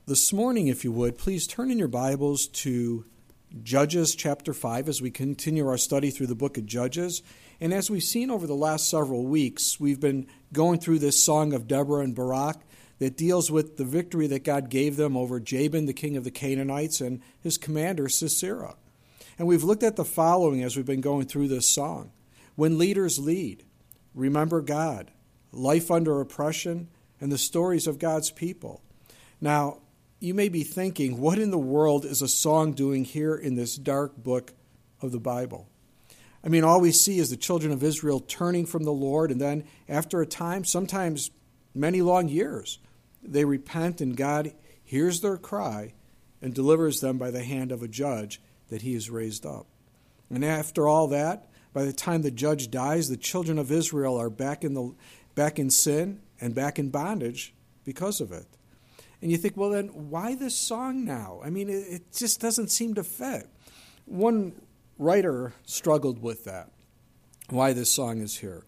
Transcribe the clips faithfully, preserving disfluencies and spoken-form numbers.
This morning, if you would, please turn in your Bibles to Judges chapter five as we continue our study through the book of Judges. And as we've seen over the last several weeks, we've been going through this song of Deborah and Barak that deals with the victory that God gave them over Jabin, the king of the Canaanites, and his commander, Sisera. And we've looked at the following as we've been going through this song. When leaders lead, remember God, life under oppression, and the stories of God's people. Now, you may be thinking, what in the world is a song doing here in this dark book of the Bible? I mean, all we see is the children of Israel turning from the Lord, and then after a time, sometimes many long years, they repent, and God hears their cry and delivers them by the hand of a judge that he has raised up. And after all that, by the time the judge dies, the children of Israel are back in the back in sin and back in bondage because of it. And you think, well, then why this song now? I mean, it, it just doesn't seem to fit. One writer struggled with that, why this song is here.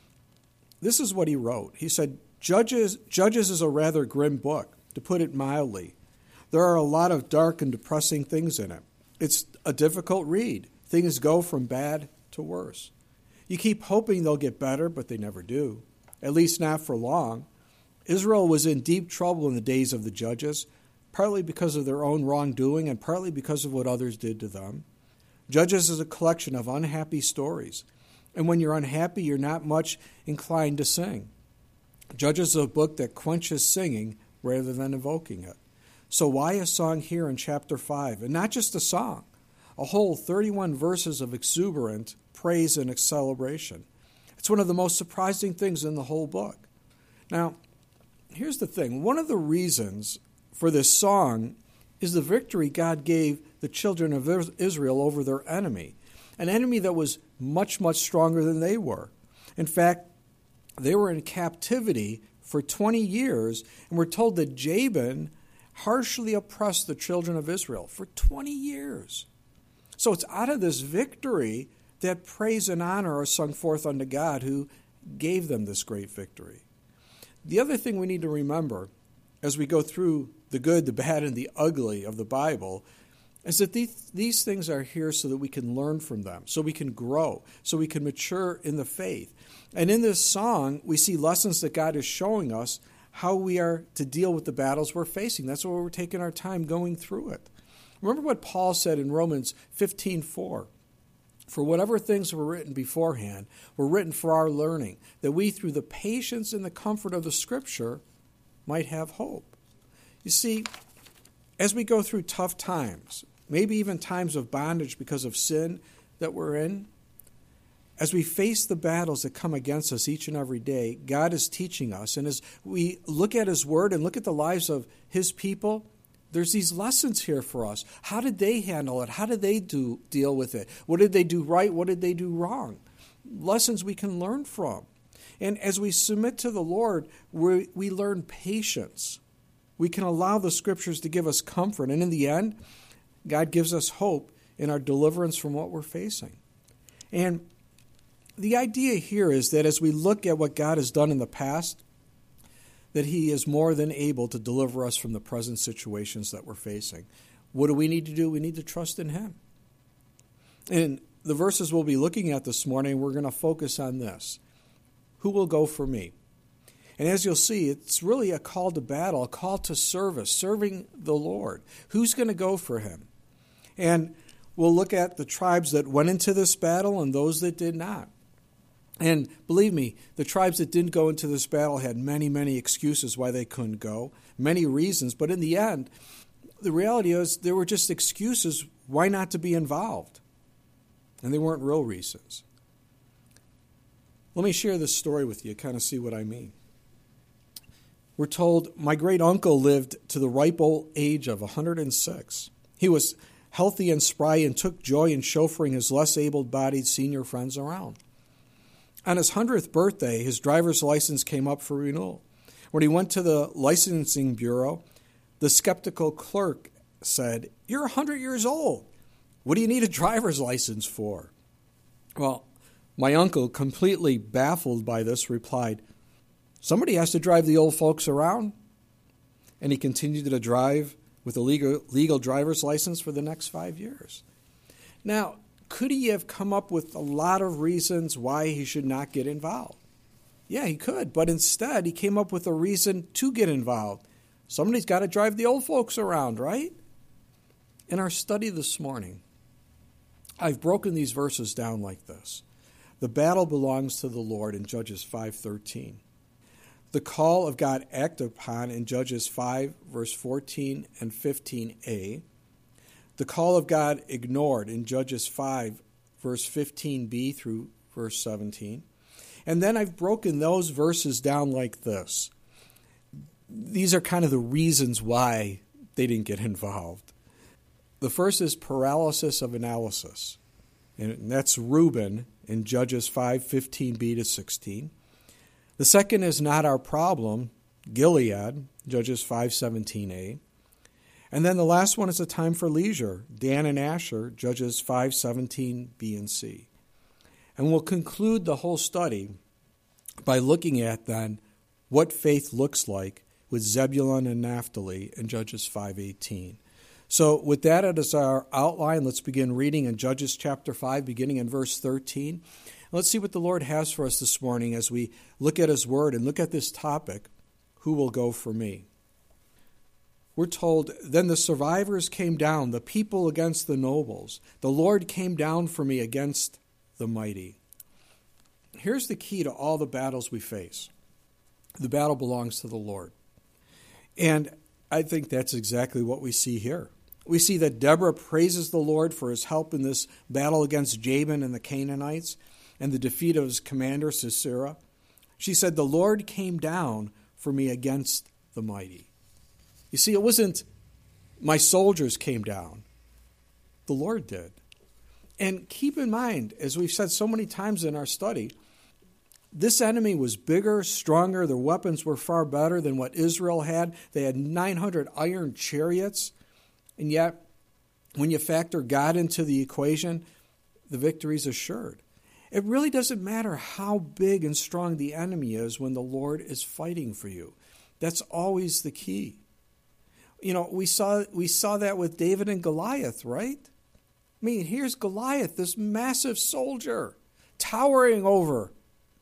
This is what he wrote. He said, Judges, Judges is a rather grim book, to put it mildly. There are a lot of dark and depressing things in it. It's a difficult read. Things go from bad to worse. You keep hoping they'll get better, but they never do, at least not for long. Israel was in deep trouble in the days of the judges, partly because of their own wrongdoing and partly because of what others did to them. Judges is a collection of unhappy stories, and when you're unhappy, you're not much inclined to sing. Judges is a book that quenches singing rather than evoking it. So why a song here in chapter five? And not just a song, a whole thirty-one verses of exuberant praise and celebration. It's one of the most surprising things in the whole book. Now, here's the thing. One of the reasons for this song is the victory God gave the children of Israel over their enemy, an enemy that was much, much stronger than they were. In fact, they were in captivity for twenty years, and we're told that Jabin harshly oppressed the children of Israel for twenty years. So it's out of this victory that praise and honor are sung forth unto God who gave them this great victory. The other thing we need to remember as we go through the good, the bad, and the ugly of the Bible is that these, these things are here so that we can learn from them, so we can grow, so we can mature in the faith. And in this song, we see lessons that God is showing us how we are to deal with the battles we're facing. That's why we're taking our time going through it. Remember what Paul said in Romans fifteen four. For whatever things were written beforehand were written for our learning, that we, through the patience and the comfort of the Scripture, might have hope. You see, as we go through tough times, maybe even times of bondage because of sin that we're in, as we face the battles that come against us each and every day, God is teaching us. And as we look at His Word and look at the lives of His people, there's these lessons here for us. How did they handle it? How did they do deal with it? What did they do right? What did they do wrong? Lessons we can learn from. And as we submit to the Lord, we, we learn patience. We can allow the Scriptures to give us comfort. And in the end, God gives us hope in our deliverance from what we're facing. And the idea here is that as we look at what God has done in the past, that He is more than able to deliver us from the present situations that we're facing. What do we need to do? We need to trust in Him. And the verses we'll be looking at this morning, we're going to focus on this. Who will go for me? And as you'll see, it's really a call to battle, a call to service, serving the Lord. Who's going to go for Him? And we'll look at the tribes that went into this battle and those that did not. And believe me, the tribes that didn't go into this battle had many, many excuses why they couldn't go, many reasons. But in the end, the reality is there were just excuses why not to be involved. And they weren't real reasons. Let me share this story with you, kind of see what I mean. We're told my great uncle lived to the ripe old age of one hundred six. He was healthy and spry and took joy in chauffeuring his less able-bodied senior friends around. On his hundredth birthday, his driver's license came up for renewal. When he went to the licensing bureau, the skeptical clerk said, "You're one hundred years old. What do you need a driver's license for?" Well, my uncle, completely baffled by this, replied, "Somebody has to drive the old folks around." And he continued to drive with a legal, legal driver's license for the next five years. Now, could he have come up with a lot of reasons why he should not get involved? Yeah, he could, but instead he came up with a reason to get involved. Somebody's got to drive the old folks around, right? In our study this morning, I've broken these verses down like this. The battle belongs to the Lord in Judges five thirteen. The call of God acted upon in Judges five, verse fourteen and fifteen a. The call of God ignored in Judges five, verse fifteen b through verse seventeen. And then I've broken those verses down like this. These are kind of the reasons why they didn't get involved. The first is paralysis of analysis. And that's Reuben in Judges five, fifteen b to sixteen. The second is not our problem, Gilead, Judges five, seventeen a. And then the last one is a time for leisure, Dan and Asher, Judges five, seventeen b and c. And we'll conclude the whole study by looking at then what faith looks like with Zebulun and Naphtali in Judges five eighteen. So with that as our outline, let's begin reading in Judges chapter five, beginning in verse thirteen. Let's see what the Lord has for us this morning as we look at his word and look at this topic, who will go for me? We're told, then the survivors came down, the people against the nobles. The Lord came down for me against the mighty. Here's the key to all the battles we face. The battle belongs to the Lord. And I think that's exactly what we see here. We see that Deborah praises the Lord for his help in this battle against Jabin and the Canaanites and the defeat of his commander, Sisera. She said, the Lord came down for me against the mighty. You see, it wasn't my soldiers came down. The Lord did. And keep in mind, as we've said so many times in our study, this enemy was bigger, stronger. Their weapons were far better than what Israel had. They had nine hundred iron chariots. And yet, when you factor God into the equation, the victory is assured. It really doesn't matter how big and strong the enemy is when the Lord is fighting for you. That's always the key. You know, we saw we saw that with David and Goliath, right? I mean, here's Goliath, this massive soldier, towering over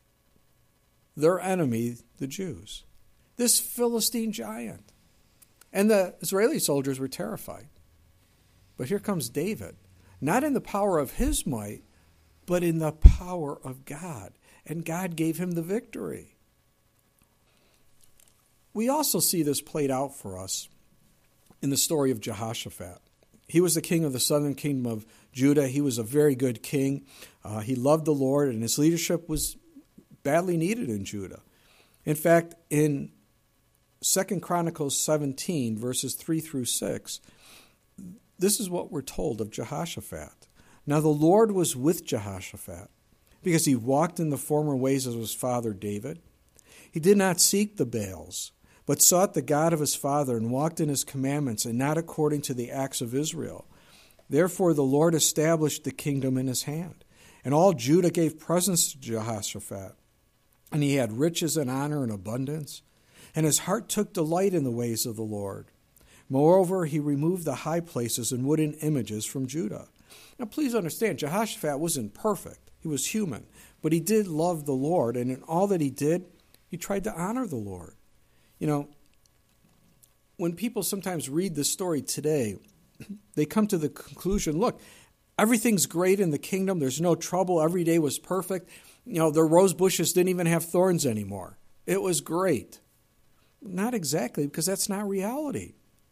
their enemy, the Jews. This Philistine giant. And the Israeli soldiers were terrified. But here comes David, not in the power of his might, but in the power of God. And God gave him the victory. We also see this played out for us in the story of Jehoshaphat. He was the king of the southern kingdom of Judah. He was a very good king. Uh, he loved the Lord, and his leadership was badly needed in Judah. In fact, in Second Chronicles seventeen, verses three through six, this is what we're told of Jehoshaphat. Now the Lord was with Jehoshaphat, because he walked in the former ways of his father David. He did not seek the Baals, but sought the God of his father and walked in his commandments and not according to the acts of Israel. Therefore the Lord established the kingdom in his hand. And all Judah gave presents to Jehoshaphat. And he had riches and honor and abundance. And his heart took delight in the ways of the Lord. Moreover, he removed the high places and wooden images from Judah. Now please understand, Jehoshaphat wasn't perfect. He was human. But he did love the Lord. And in all that he did, he tried to honor the Lord. You know, when people sometimes read this story today, they come to the conclusion, look, everything's great in the kingdom. There's no trouble. Every day was perfect. You know, the rose bushes didn't even have thorns anymore. It was great. Not exactly, because that's not reality.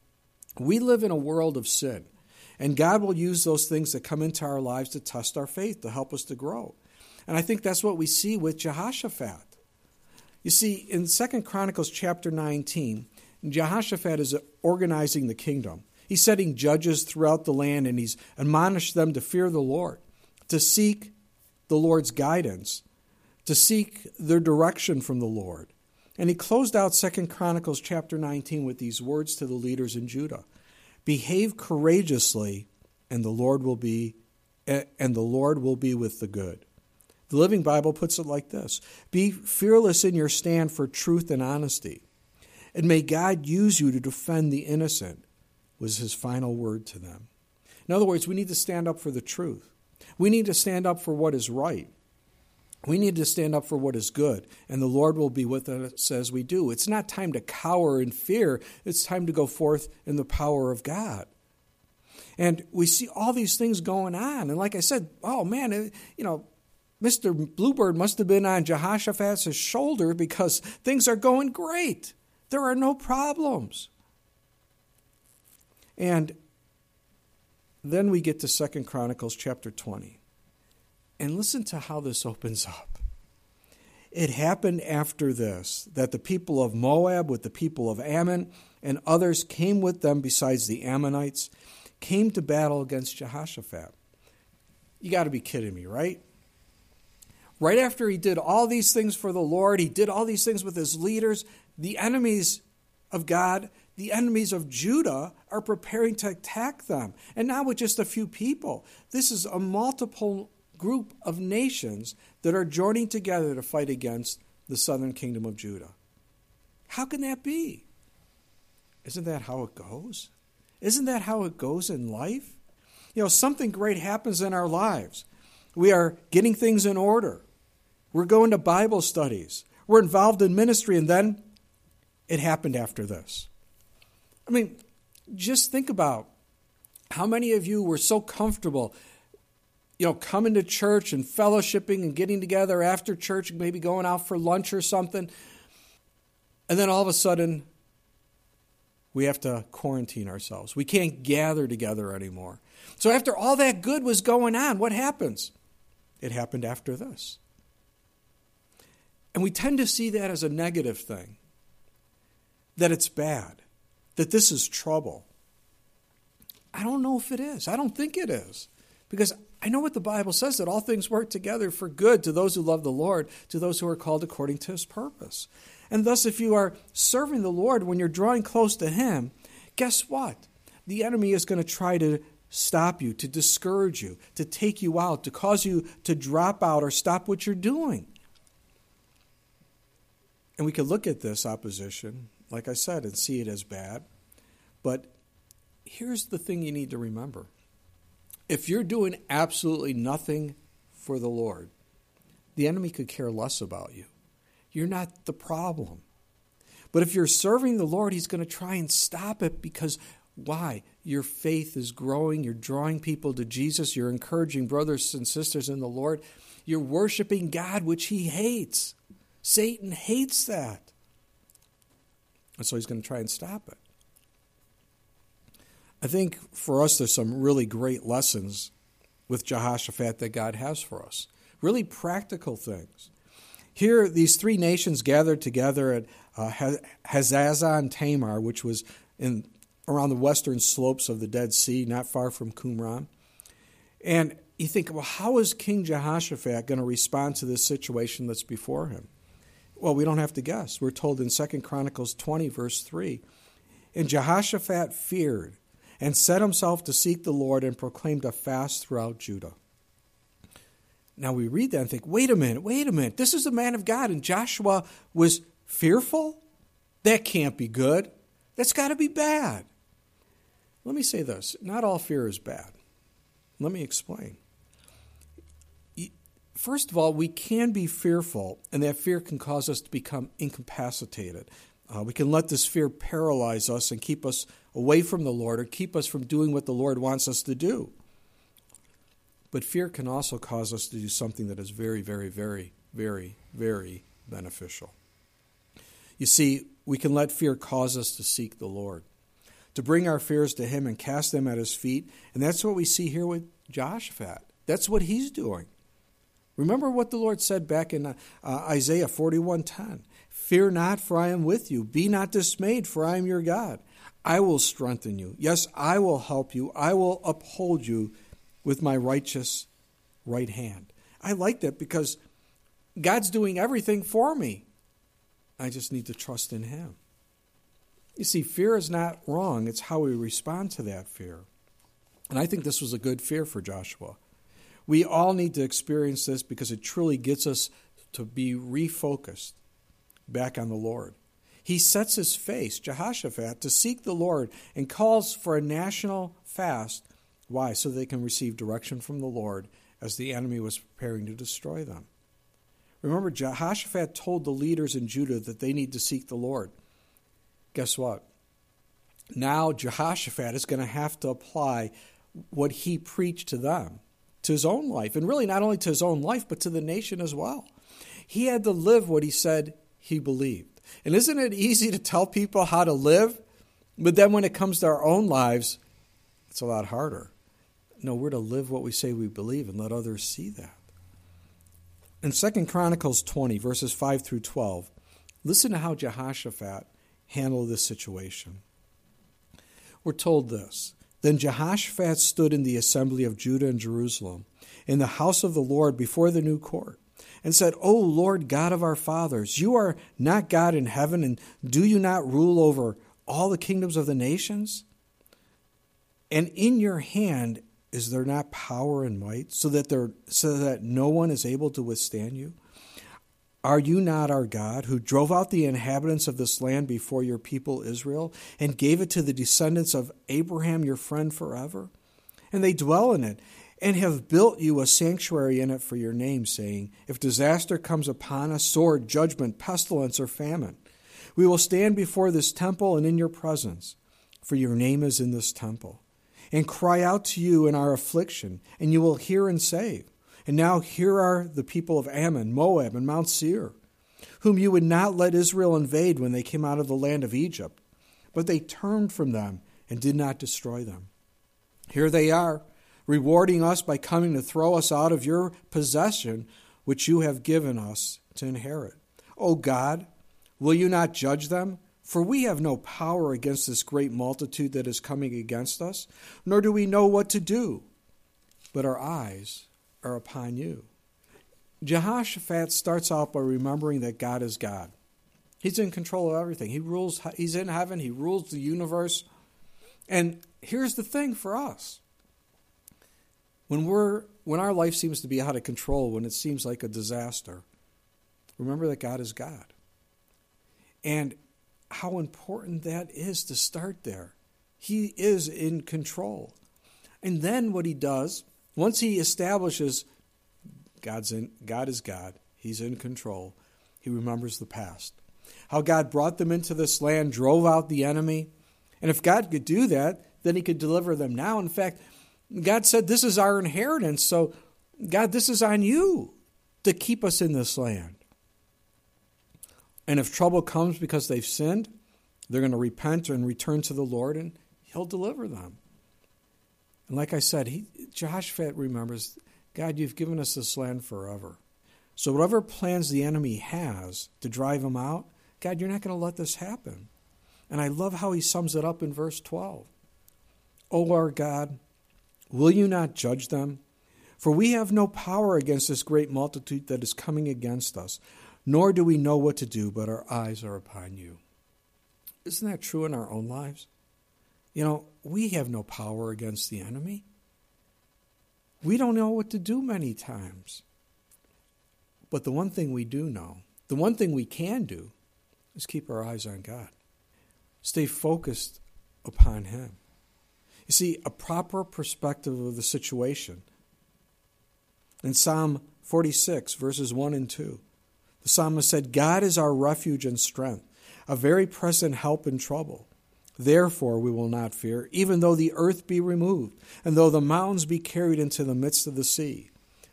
We live in a world of sin, and God will use those things that come into our lives to test our faith, to help us to grow. And I think that's what we see with Jehoshaphat. You see, in Second Chronicles chapter nineteen, Jehoshaphat is organizing the kingdom. He's setting judges throughout the land, and he's admonished them to fear the Lord, to seek the Lord's guidance, to seek their direction from the Lord. And he closed out Second Chronicles chapter nineteen with these words to the leaders in Judah: "Behave courageously, and the Lord will be and the Lord will be with the good." The Living Bible puts it like this: "Be fearless in your stand for truth and honesty. and may God use you to defend the innocent, was his final word to them. In other words, we need to stand up for the truth. We need to stand up for what is right. We need to stand up for what is good, and the Lord will be with us as we do. It's not time to cower in fear. It's time to go forth in the power of God. And we see all these things going on. And like I said, oh man, it, you know, Mister Bluebird must have been on Jehoshaphat's shoulder because things are going great. There are no problems. And then we get to Second Chronicles chapter twenty. And listen to how this opens up. It happened after this, that the people of Moab with the people of Ammon and others came with them besides the Ammonites, came to battle against Jehoshaphat. You got to be kidding me, right? Right after he did all these things for the Lord, he did all these things with his leaders, the enemies of God, the enemies of Judah are preparing to attack them. And not with just a few people. This is a multiple group of nations that are joining together to fight against the southern kingdom of Judah. How can that be? Isn't that how it goes? Isn't that how it goes in life? You know, something great happens in our lives. We are getting things in order. We're going to Bible studies. We're involved in ministry, and then it happened after this. I mean, just think about how many of you were so comfortable, you know, coming to church and fellowshipping and getting together after church, maybe going out for lunch or something, and then all of a sudden, we have to quarantine ourselves. We can't gather together anymore. So after all that good was going on, what happens? It happened after this. And we tend to see that as a negative thing, that it's bad, that this is trouble. I don't know if it is. I don't think it is. Because I know what the Bible says, that all things work together for good to those who love the Lord, to those who are called according to his purpose. And thus, if you are serving the Lord when you're drawing close to him, guess what? The enemy is going to try to stop you, to discourage you, to take you out, to cause you to drop out or stop what you're doing. And we could look at this opposition, like I said, and see it as bad. But here's the thing you need to remember. If you're doing absolutely nothing for the Lord, the enemy could care less about you. You're not the problem. But if you're serving the Lord, he's going to try and stop it because why? Your faith is growing. You're drawing people to Jesus. You're encouraging brothers and sisters in the Lord. You're worshiping God, which he hates. Satan hates that. And so he's going to try and stop it. I think for us there's some really great lessons with Jehoshaphat that God has for us. Really practical things. Here, these three nations gathered together at uh, Hazazon Tamar, which was in around the western slopes of the Dead Sea, not far from Qumran. And you think, well, how is King Jehoshaphat going to respond to this situation that's before him? Well, we don't have to guess. We're told in Second Chronicles twenty, verse three, and Jehoshaphat feared and set himself to seek the Lord and proclaimed a fast throughout Judah. Now we read that and think, wait a minute, wait a minute. This is a man of God, and Joshua was fearful? That can't be good. That's got to be bad. Let me say this. Not all fear is bad. Let me explain. First of all, we can be fearful, and that fear can cause us to become incapacitated. Uh, we can let this fear paralyze us and keep us away from the Lord or keep us from doing what the Lord wants us to do. But fear can also cause us to do something that is very, very, very, very, very beneficial. You see, we can let fear cause us to seek the Lord, to bring our fears to him and cast them at his feet. And that's what we see here with Jehoshaphat. That's what he's doing. Remember what the Lord said back in uh, Isaiah forty-one ten. Fear not, for I am with you. Be not dismayed, for I am your God. I will strengthen you. Yes, I will help you. I will uphold you with my righteous right hand. I like that because God's doing everything for me. I just need to trust in him. You see, fear is not wrong. It's how we respond to that fear. And I think this was a good fear for Joshua. We all need to experience this because it truly gets us to be refocused back on the Lord. he sets his face, Jehoshaphat, to seek the Lord and calls for a national fast. Why? So they can receive direction from the Lord as the enemy was preparing to destroy them. Remember, Jehoshaphat told the leaders in Judah that they need to seek the Lord. Guess what? Now Jehoshaphat is going to have to apply what he preached to them, to his own life, and really not only to his own life, but to the nation as well. He had to live what he said he believed. And isn't it easy to tell people how to live? But then when it comes to our own lives, it's a lot harder. No, we're to live what we say we believe and let others see that. In Second Chronicles twenty, verses five through twelve, listen to how Jehoshaphat handled this situation. We're told this. Then Jehoshaphat stood in the assembly of Judah and Jerusalem, in the house of the Lord before the new court, and said, O Lord God of our fathers, you are not God in heaven, and do you not rule over all the kingdoms of the nations? And in your hand is there not power and might, so that there so that no one is able to withstand you? Are you not our God, who drove out the inhabitants of this land before your people Israel, and gave it to the descendants of Abraham your friend forever? And they dwell in it, and have built you a sanctuary in it for your name, saying, if disaster comes upon us, sword, judgment, pestilence, or famine, we will stand before this temple and in your presence, for your name is in this temple, and cry out to you in our affliction, and you will hear and save. And now here are the people of Ammon, Moab, and Mount Seir, whom you would not let Israel invade when they came out of the land of Egypt. But they turned from them and did not destroy them. Here they are, rewarding us by coming to throw us out of your possession, which you have given us to inherit. O God, will you not judge them? For we have no power against this great multitude that is coming against us, nor do we know what to do. But our eyes are upon you. Jehoshaphat starts out by remembering that God is God. He's in control of everything. He rules. He's in heaven. He rules the universe. And here's the thing for us. When we're when our life seems to be out of control, when it seems like a disaster, remember that God is God. And how important that is to start there. He is in control. And then what he does, once he establishes God's in, God is God, he's in control, he remembers the past. How God brought them into this land, drove out the enemy. And if God could do that, then he could deliver them now. In fact, God said, this is our inheritance. So, God, this is on you to keep us in this land. And if trouble comes because they've sinned, they're going to repent and return to the Lord, and he'll deliver them. And like I said, he, Jehoshaphat remembers, God, you've given us this land forever. So whatever plans the enemy has to drive them out, God, you're not going to let this happen. And I love how he sums it up in verse twelve. O our God, will you not judge them? For we have no power against this great multitude that is coming against us, nor do we know what to do, but our eyes are upon you. Isn't that true in our own lives? You know, we have no power against the enemy. We don't know what to do many times. But the one thing we do know, the one thing we can do, is keep our eyes on God. Stay focused upon him. You see, a proper perspective of the situation. In Psalm forty-six, verses one and two, the psalmist said, God is our refuge and strength, a very present help in trouble. Therefore we will not fear, even though the earth be removed, and though the mountains be carried into the midst of the sea.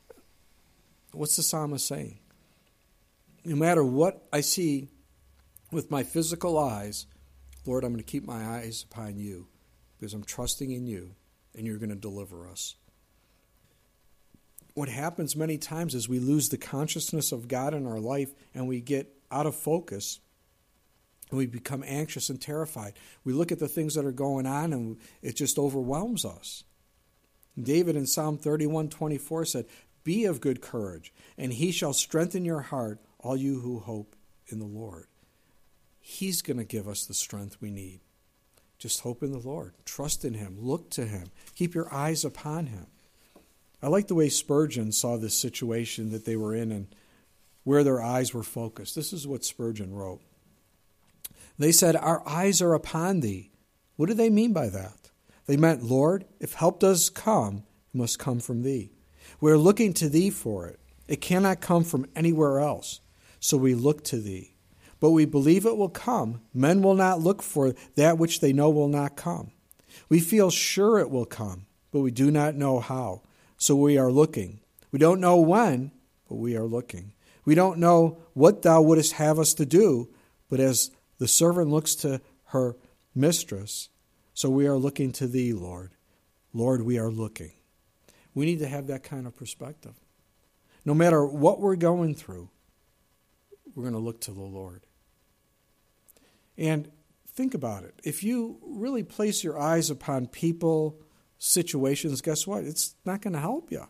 What's the psalmist saying? No matter what I see with my physical eyes, Lord, I'm going to keep my eyes upon you, because I'm trusting in you, and you're going to deliver us. What happens many times is we lose the consciousness of God in our life, and we get out of focus, and we become anxious and terrified. We look at the things that are going on, and it just overwhelms us. David in Psalm thirty-one twenty-four said, be of good courage, and he shall strengthen your heart, all you who hope in the Lord. He's going to give us the strength we need. Just hope in the Lord. Trust in him. Look to him. Keep your eyes upon him. I like the way Spurgeon saw this situation that they were in and where their eyes were focused. This is what Spurgeon wrote. They said, our eyes are upon thee. What do they mean by that? They meant, Lord, if help does come, it must come from thee. We're looking to thee for it. It cannot come from anywhere else. So we look to thee. But we believe it will come. Men will not look for that which they know will not come. We feel sure it will come, but we do not know how. So we are looking. We don't know when, but we are looking. We don't know what thou wouldest have us to do, but as the servant looks to her mistress, so we are looking to thee, Lord. Lord, we are looking. We need to have that kind of perspective. No matter what we're going through, we're going to look to the Lord. And think about it. If you really place your eyes upon people, situations, guess what? It's not going to help you.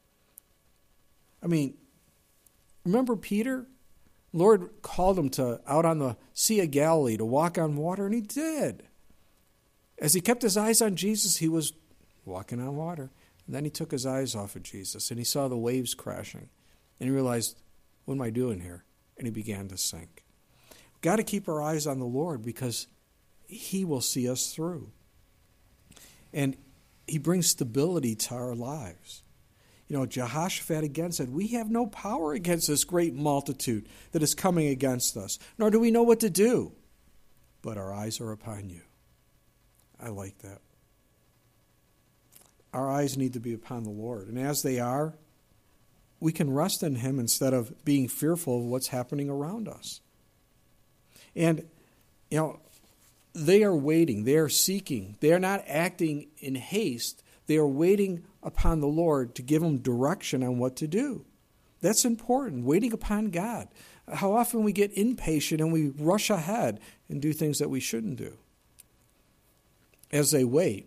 I mean, remember Peter? Lord called him to out on the Sea of Galilee to walk on water, and he did. As he kept his eyes on Jesus, he was walking on water. And then he took his eyes off of Jesus, and he saw the waves crashing. And he realized, what am I doing here? And he began to sink. We've got to keep our eyes on the Lord because he will see us through. And he brings stability to our lives. You know, Jehoshaphat again said, we have no power against this great multitude that is coming against us, nor do we know what to do. But our eyes are upon you. I like that. Our eyes need to be upon the Lord. And as they are, we can rest in him instead of being fearful of what's happening around us. And, you know, they are waiting. They are seeking. They are not acting in haste. They are waiting upon the Lord to give them direction on what to do. That's important, waiting upon God. How often we get impatient and we rush ahead and do things that we shouldn't do. As they wait,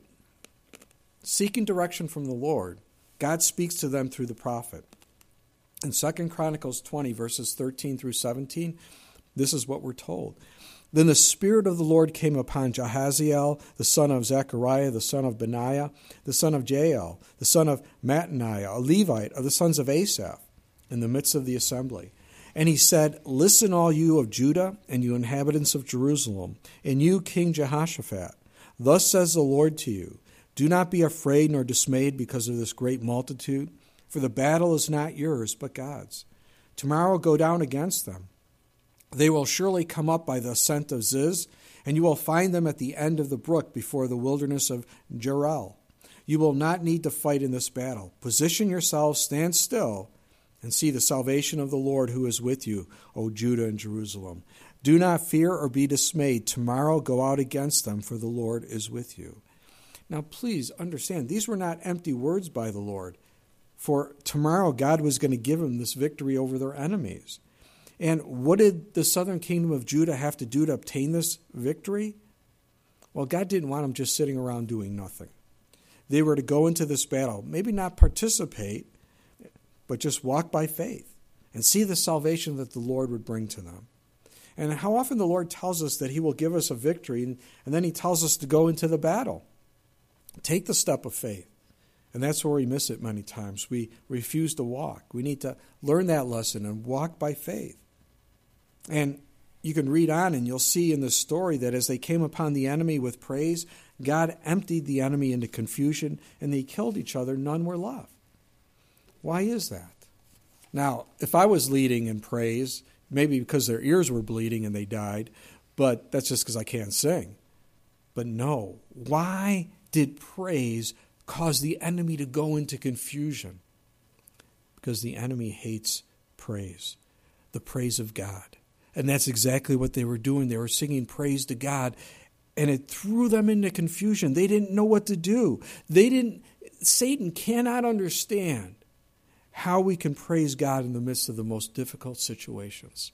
seeking direction from the Lord, God speaks to them through the prophet. In Second Chronicles twenty, verses thirteen through seventeen, this is what we're told. Then the Spirit of the Lord came upon Jahaziel, the son of Zechariah, the son of Benaiah, the son of Jael, the son of Mattaniah, a Levite of the sons of Asaph, in the midst of the assembly. And he said, listen, all you of Judah, and you inhabitants of Jerusalem, and you, King Jehoshaphat. Thus says the Lord to you, do not be afraid nor dismayed because of this great multitude, for the battle is not yours, but God's. Tomorrow go down against them. They will surely come up by the ascent of Ziz, and you will find them at the end of the brook before the wilderness of Jerel. You will not need to fight in this battle. Position yourselves, stand still, and see the salvation of the Lord who is with you, O Judah and Jerusalem. Do not fear or be dismayed. Tomorrow go out against them, for the Lord is with you. Now please understand, these were not empty words by the Lord. For tomorrow God was going to give them this victory over their enemies. And what did the southern kingdom of Judah have to do to obtain this victory? Well, God didn't want them just sitting around doing nothing. They were to go into this battle, maybe not participate, but just walk by faith and see the salvation that the Lord would bring to them. And how often the Lord tells us that he will give us a victory, and, and then he tells us to go into the battle. Take the step of faith. And that's where we miss it many times. We refuse to walk. We need to learn that lesson and walk by faith. And you can read on and you'll see in this story that as they came upon the enemy with praise, God emptied the enemy into confusion and they killed each other. None were left. Why is that? Now, if I was leading in praise, maybe because their ears were bleeding and they died, but that's just because I can't sing. But no, why did praise cause the enemy to go into confusion? Because the enemy hates praise, the praise of God. And that's exactly what they were doing. They were singing praise to God, and it threw them into confusion. They didn't know what to do. They didn't. Satan cannot understand how we can praise God in the midst of the most difficult situations.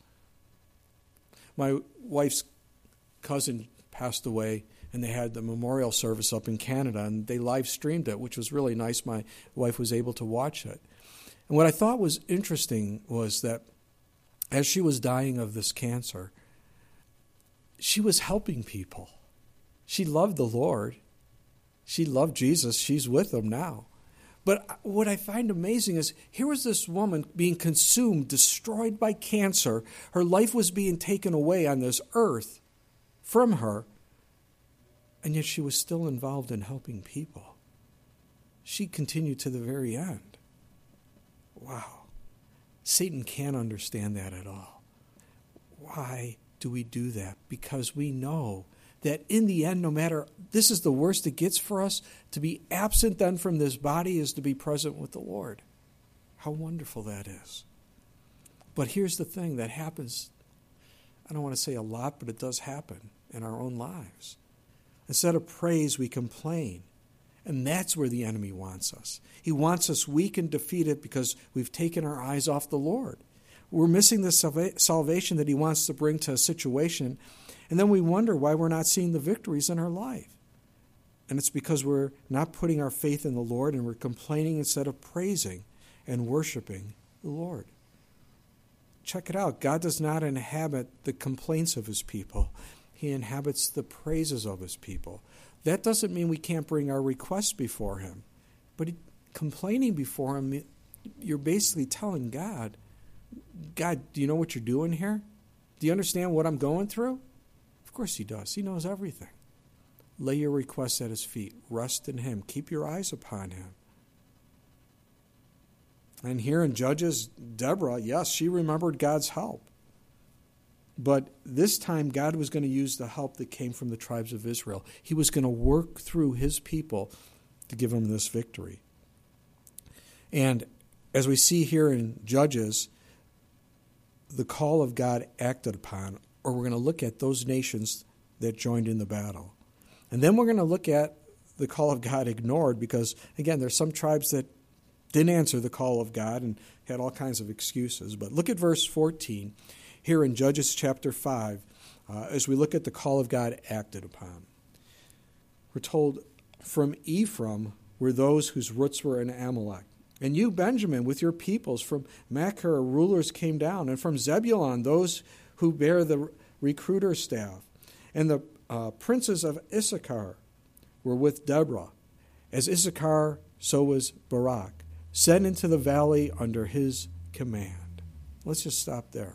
My wife's cousin passed away, and they had the memorial service up in Canada, and they live streamed it, which was really nice. My wife was able to watch it. And what I thought was interesting was that as she was dying of this cancer, she was helping people. She loved the Lord. She loved Jesus. She's with him now. But what I find amazing is here was this woman being consumed, destroyed by cancer. Her life was being taken away on this earth from her, and yet she was still involved in helping people. She continued to the very end. Wow. Satan can't understand that at all. Why do we do that? Because we know that in the end, no matter, this is the worst it gets for us, to be absent then from this body is to be present with the Lord. How wonderful that is. But here's the thing that happens, I don't want to say a lot, but it does happen in our own lives. Instead of praise, we complain. And that's where the enemy wants us. He wants us weak and defeated because we've taken our eyes off the Lord. We're missing the salva- salvation that he wants to bring to a situation, and then we wonder why we're not seeing the victories in our life. And it's because we're not putting our faith in the Lord, and we're complaining instead of praising and worshiping the Lord. Check it out. God does not inhabit the complaints of his people. He inhabits the praises of his people. That doesn't mean we can't bring our requests before him. But complaining before him, you're basically telling God, God, do you know what you're doing here? Do you understand what I'm going through? Of course he does. He knows everything. Lay your requests at his feet. Rest in him. Keep your eyes upon him. And here in Judges, Deborah, yes, she remembered God's help. But this time, God was going to use the help that came from the tribes of Israel. He was going to work through his people to give them this victory. And as we see here in Judges, the call of God acted upon, or we're going to look at those nations that joined in the battle. And then we're going to look at the call of God ignored, because, again, there's some tribes that didn't answer the call of God and had all kinds of excuses. But look at verse fourteen. Here in Judges chapter five, uh, as we look at the call of God acted upon. We're told, from Ephraim were those whose roots were in Amalek. And you, Benjamin, with your peoples, from Machir rulers came down. And from Zebulun, those who bear the recruiter staff. And the uh, princes of Issachar were with Deborah. As Issachar, so was Barak, sent into the valley under his command. Let's just stop there.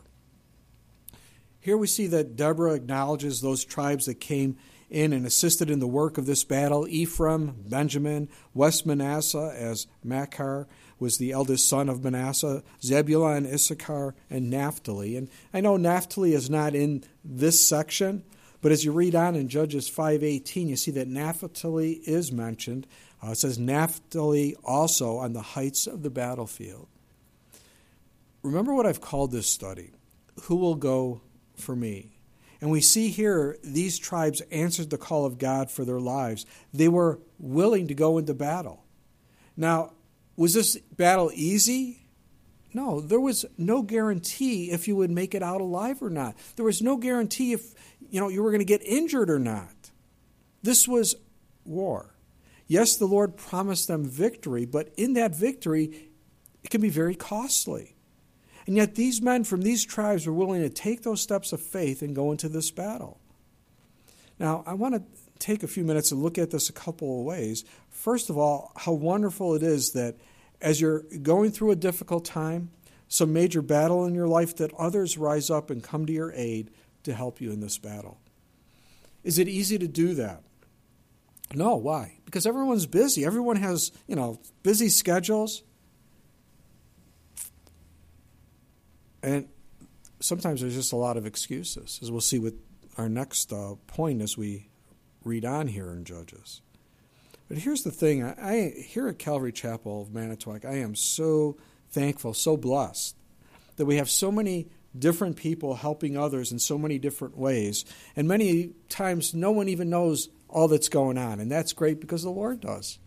Here we see that Deborah acknowledges those tribes that came in and assisted in the work of this battle. Ephraim, Benjamin, West Manasseh, as Machir was the eldest son of Manasseh, Zebulun, Issachar, and Naphtali. And I know Naphtali is not in this section, but as you read on in Judges five eighteen, you see that Naphtali is mentioned. Uh, it says Naphtali also on the heights of the battlefield. Remember what I've called this study, Who Will Go for Me? And we see here these tribes answered the call of God for their lives. They were willing to go into battle. Now, was this battle easy? No, there was no guarantee if you would make it out alive or not. There was no guarantee if, you know, you were going to get injured or not. This was war. Yes, the Lord promised them victory, but in that victory, it can be very costly. And yet these men from these tribes were willing to take those steps of faith and go into this battle. Now, I want to take a few minutes and look at this a couple of ways. First of all, how wonderful it is that as you're going through a difficult time, some major battle in your life, that others rise up and come to your aid to help you in this battle. Is it easy to do that? No, why? Because everyone's busy. Everyone has, you know, busy schedules. And sometimes there's just a lot of excuses, as we'll see with our next uh, point as we read on here in Judges. But here's the thing. I, I here at Calvary Chapel of Manitowoc, I am so thankful, so blessed that we have so many different people helping others in so many different ways. And many times no one even knows all that's going on. And that's great because the Lord does.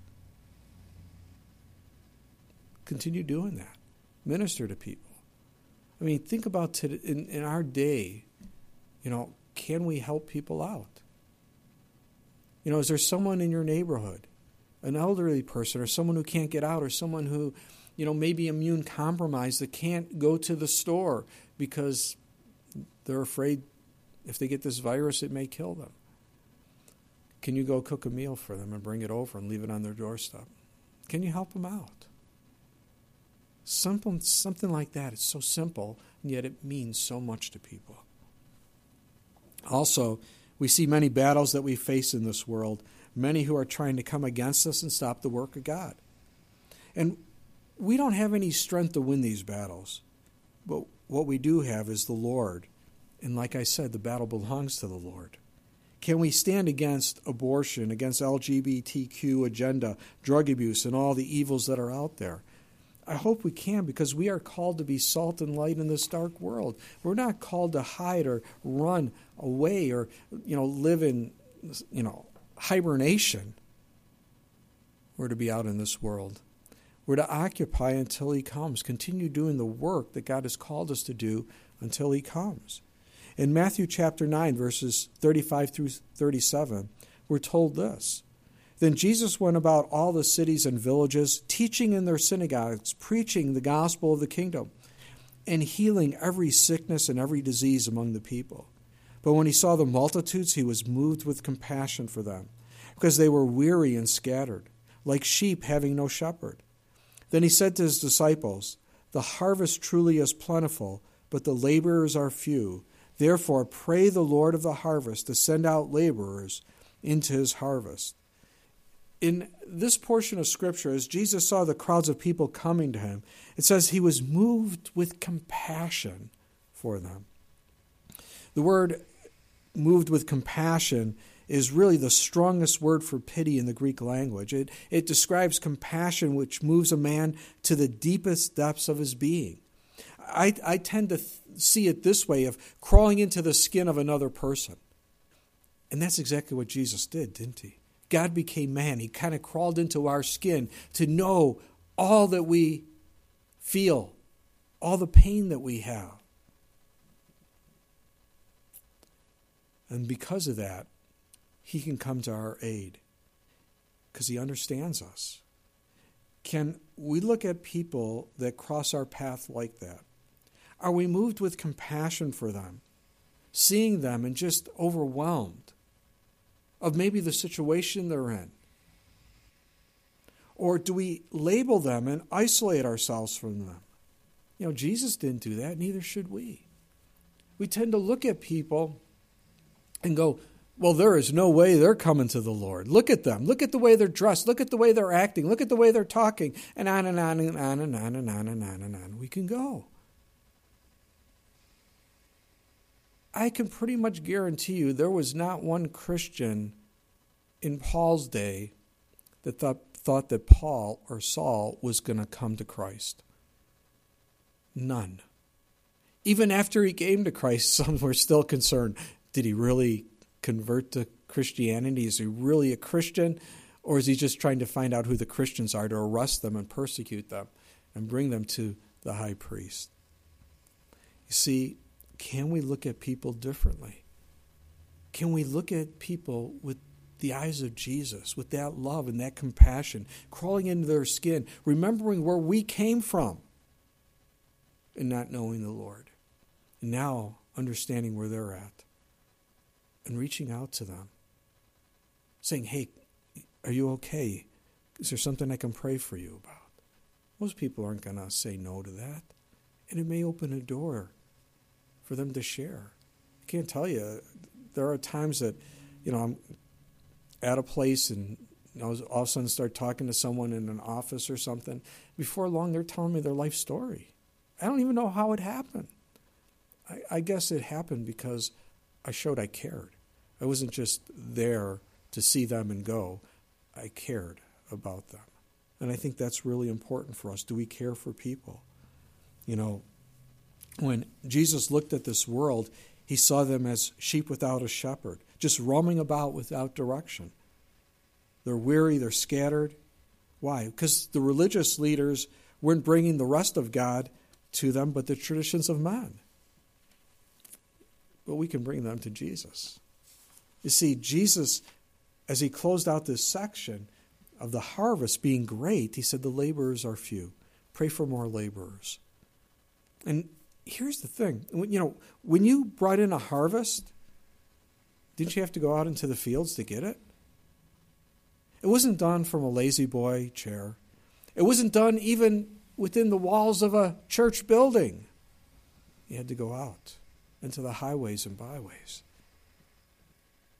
Continue doing that. Minister to people. I mean, think about today, in, in our day, you know, can we help people out? You know, is there someone in your neighborhood, an elderly person, or someone who can't get out, or someone who, you know, may be immune compromised that can't go to the store because they're afraid if they get this virus, it may kill them? Can you go cook a meal for them and bring it over and leave it on their doorstep? Can you help them out? Something, something like that. It's so simple, and yet it means so much to people. Also, We see many battles that we face in this world, many who are trying to come against us and stop the work of God. And we don't have any strength to win these battles, but what we do have is the Lord. And like I said, the battle belongs to the Lord. Can we stand against abortion, against L G B T Q agenda, drug abuse, and all the evils that are out there? I hope we can, because we are called to be salt and light in this dark world. We're not called to hide or run away or, you know, live in, you know, hibernation. We're to be out in this world. We're to occupy until he comes, continue doing the work that God has called us to do until he comes. In Matthew chapter nine, verses thirty-five through thirty-seven, we're told this. Then Jesus went about all the cities and villages, teaching in their synagogues, preaching the gospel of the kingdom, and healing every sickness and every disease among the people. But when he saw the multitudes, he was moved with compassion for them, because they were weary and scattered, like sheep having no shepherd. Then he said to his disciples, "The harvest truly is plentiful, but the laborers are few. Therefore pray the Lord of the harvest to send out laborers into his harvest." In this portion of Scripture, as Jesus saw the crowds of people coming to him, it says he was moved with compassion for them. The word moved with compassion is really the strongest word for pity in the Greek language. It, it describes compassion which moves a man to the deepest depths of his being. I, I tend to th- see it this way, of crawling into the skin of another person. And that's exactly what Jesus did, didn't he? God became man. He kind of crawled into our skin to know all that we feel, all the pain that we have. And because of that, he can come to our aid because he understands us. Can we look at people that cross our path like that? Are we moved with compassion for them, seeing them and just overwhelmed of maybe the situation they're in? Or do we label them and isolate ourselves from them? You know, Jesus didn't do that, neither should we. We tend to look at people and go, well, there is no way they're coming to the Lord. Look at them. Look at the way they're dressed. Look at the way they're acting. Look at the way they're talking. And on and on and on and on and on and on and on we can go. I can pretty much guarantee you there was not one Christian in Paul's day that thought, thought that Paul or Saul was going to come to Christ. None. Even after he came to Christ, some were still concerned. Did he really convert to Christianity? Is he really a Christian? Or is he just trying to find out who the Christians are to arrest them and persecute them and bring them to the high priest? You see, can we look at people differently? Can we look at people with the eyes of Jesus, with that love and that compassion, crawling into their skin, remembering where we came from, and not knowing the Lord, and now understanding where they're at, and reaching out to them, saying, hey, are you okay? Is there something I can pray for you about? Most people aren't going to say no to that, and it may open a door for them to share. I can't tell you, there are times that, you know, I'm at a place and you know, all of a sudden start talking to someone in an office or something. Before long, they're telling me their life story. I don't even know how it happened. I, I guess it happened because I showed I cared. I wasn't just there to see them and go. I cared about them. And I think that's really important for us. Do we care for people? You know, when Jesus looked at this world, he saw them as sheep without a shepherd, just roaming about without direction. They're weary, they're scattered. Why? Because the religious leaders weren't bringing the rest of God to them, but the traditions of man. But we can bring them to Jesus. You see, Jesus, as he closed out this section of the harvest being great, he said the laborers are few. Pray for more laborers. And here's the thing. You know, when you brought in a harvest, didn't you have to go out into the fields to get it? It wasn't done from a lazy boy chair. It wasn't done even within the walls of a church building. You had to go out into the highways and byways.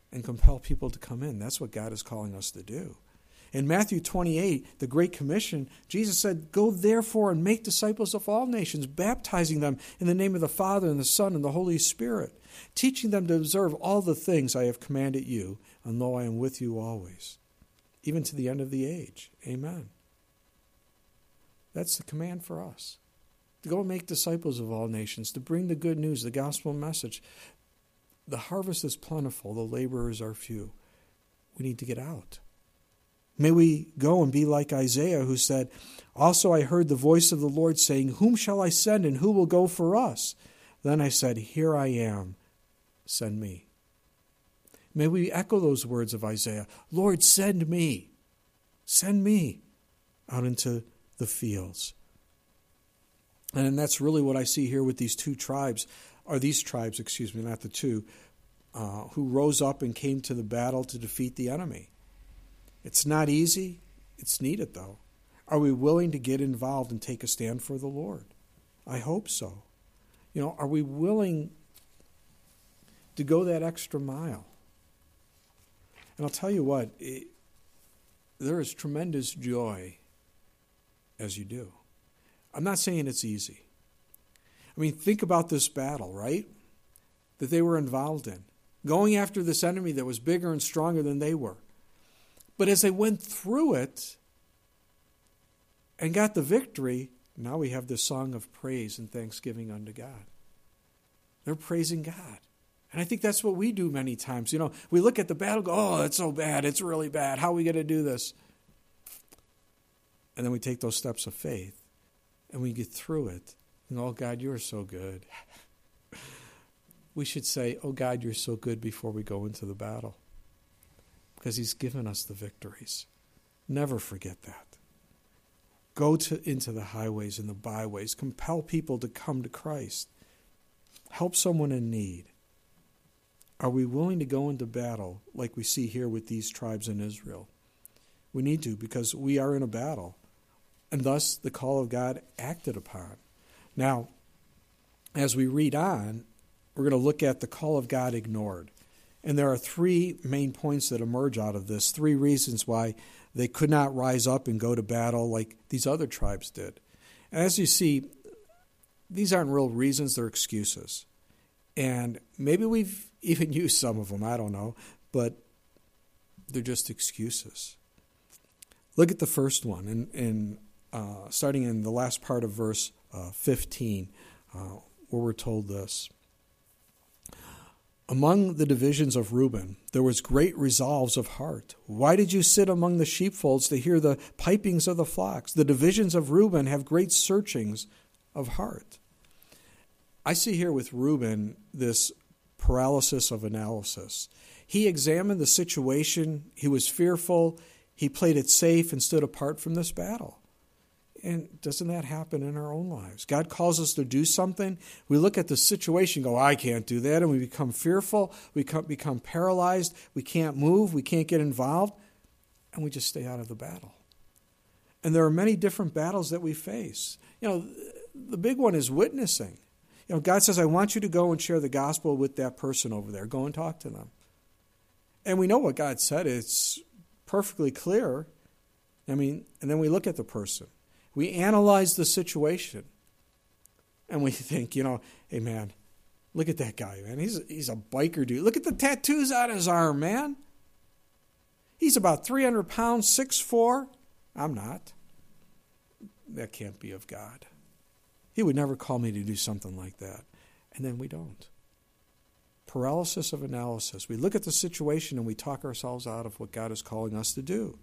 and compel people to come in. That's what God is calling us to do. In Matthew twenty-eight, the Great Commission, Jesus said, "Go therefore and make disciples of all nations, baptizing them in the name of the Father and the Son and the Holy Spirit, teaching them to observe all the things I have commanded you, and lo, I am with you always, even to the end of the age." Amen. That's the command for us. To go and make disciples of all nations, to bring the good news, the gospel message. The harvest is plentiful, the laborers are few. We need to get out. May we go and be like Isaiah, who said, "Also I heard the voice of the Lord saying, 'Whom shall I send, and who will go for us?' Then I said, 'Here I am, send me.'" May we echo those words of Isaiah. Lord, send me. Send me out into the fields. And that's really what I see here with these two tribes, or these tribes, excuse me, not the two, uh, who rose up and came to the battle to defeat the enemy. It's not easy. It's needed, though. Are we willing to get involved and take a stand for the Lord? I hope so. You know, are we willing to go that extra mile? And I'll tell you what, it, there is tremendous joy as you do. I'm not saying it's easy. I mean, think about this battle, right? That they were involved in. Going after this enemy that was bigger and stronger than they were. But as they went through it and got the victory, now we have this song of praise and thanksgiving unto God. They're praising God. And I think that's what we do many times. You know, we look at the battle, go, "Oh, that's so bad. It's really bad. How are we going to do this?" And then we take those steps of faith and we get through it. And, "Oh, God, you're so good." We should say, "Oh, God, you're so good," before we go into the battle. Because he's given us the victories. Never forget that. Go to into the highways and the byways. Compel people to come to Christ. Help someone in need. Are we willing to go into battle like we see here with these tribes in Israel? We need to, because we are in a battle. And thus the call of God acted upon. Now, as we read on, we're going to look at the call of God ignored. And there are three main points that emerge out of this, three reasons why they could not rise up and go to battle like these other tribes did. And as you see, these aren't real reasons, they're excuses. And maybe we've even used some of them, I don't know, but they're just excuses. Look at the first one, in, in, uh, starting in the last part of verse uh, fifteen, uh, where we're told this. "Among the divisions of Reuben, there was great resolves of heart. Why did you sit among the sheepfolds to hear the pipings of the flocks? The divisions of Reuben have great searchings of heart." I see here with Reuben this paralysis of analysis. He examined the situation. He was fearful. He played it safe and stood apart from this battle. And doesn't that happen in our own lives? God calls us to do something. We look at the situation, go, "I can't do that." And we become fearful. We become paralyzed. We can't move. We can't get involved. And we just stay out of the battle. And there are many different battles that we face. You know, the big one is witnessing. You know, God says, "I want you to go and share the gospel with that person over there. Go and talk to them." And we know what God said. It's perfectly clear. I mean, and then we look at the person. We analyze the situation, and we think, you know, "Hey, man, look at that guy, man. He's, he's a biker dude. Look at the tattoos on his arm, man. He's about three hundred pounds, six foot four. I'm not. That can't be of God. He would never call me to do something like that." And then we don't. Paralysis of analysis. We look at the situation and we talk ourselves out of what God is calling us to do.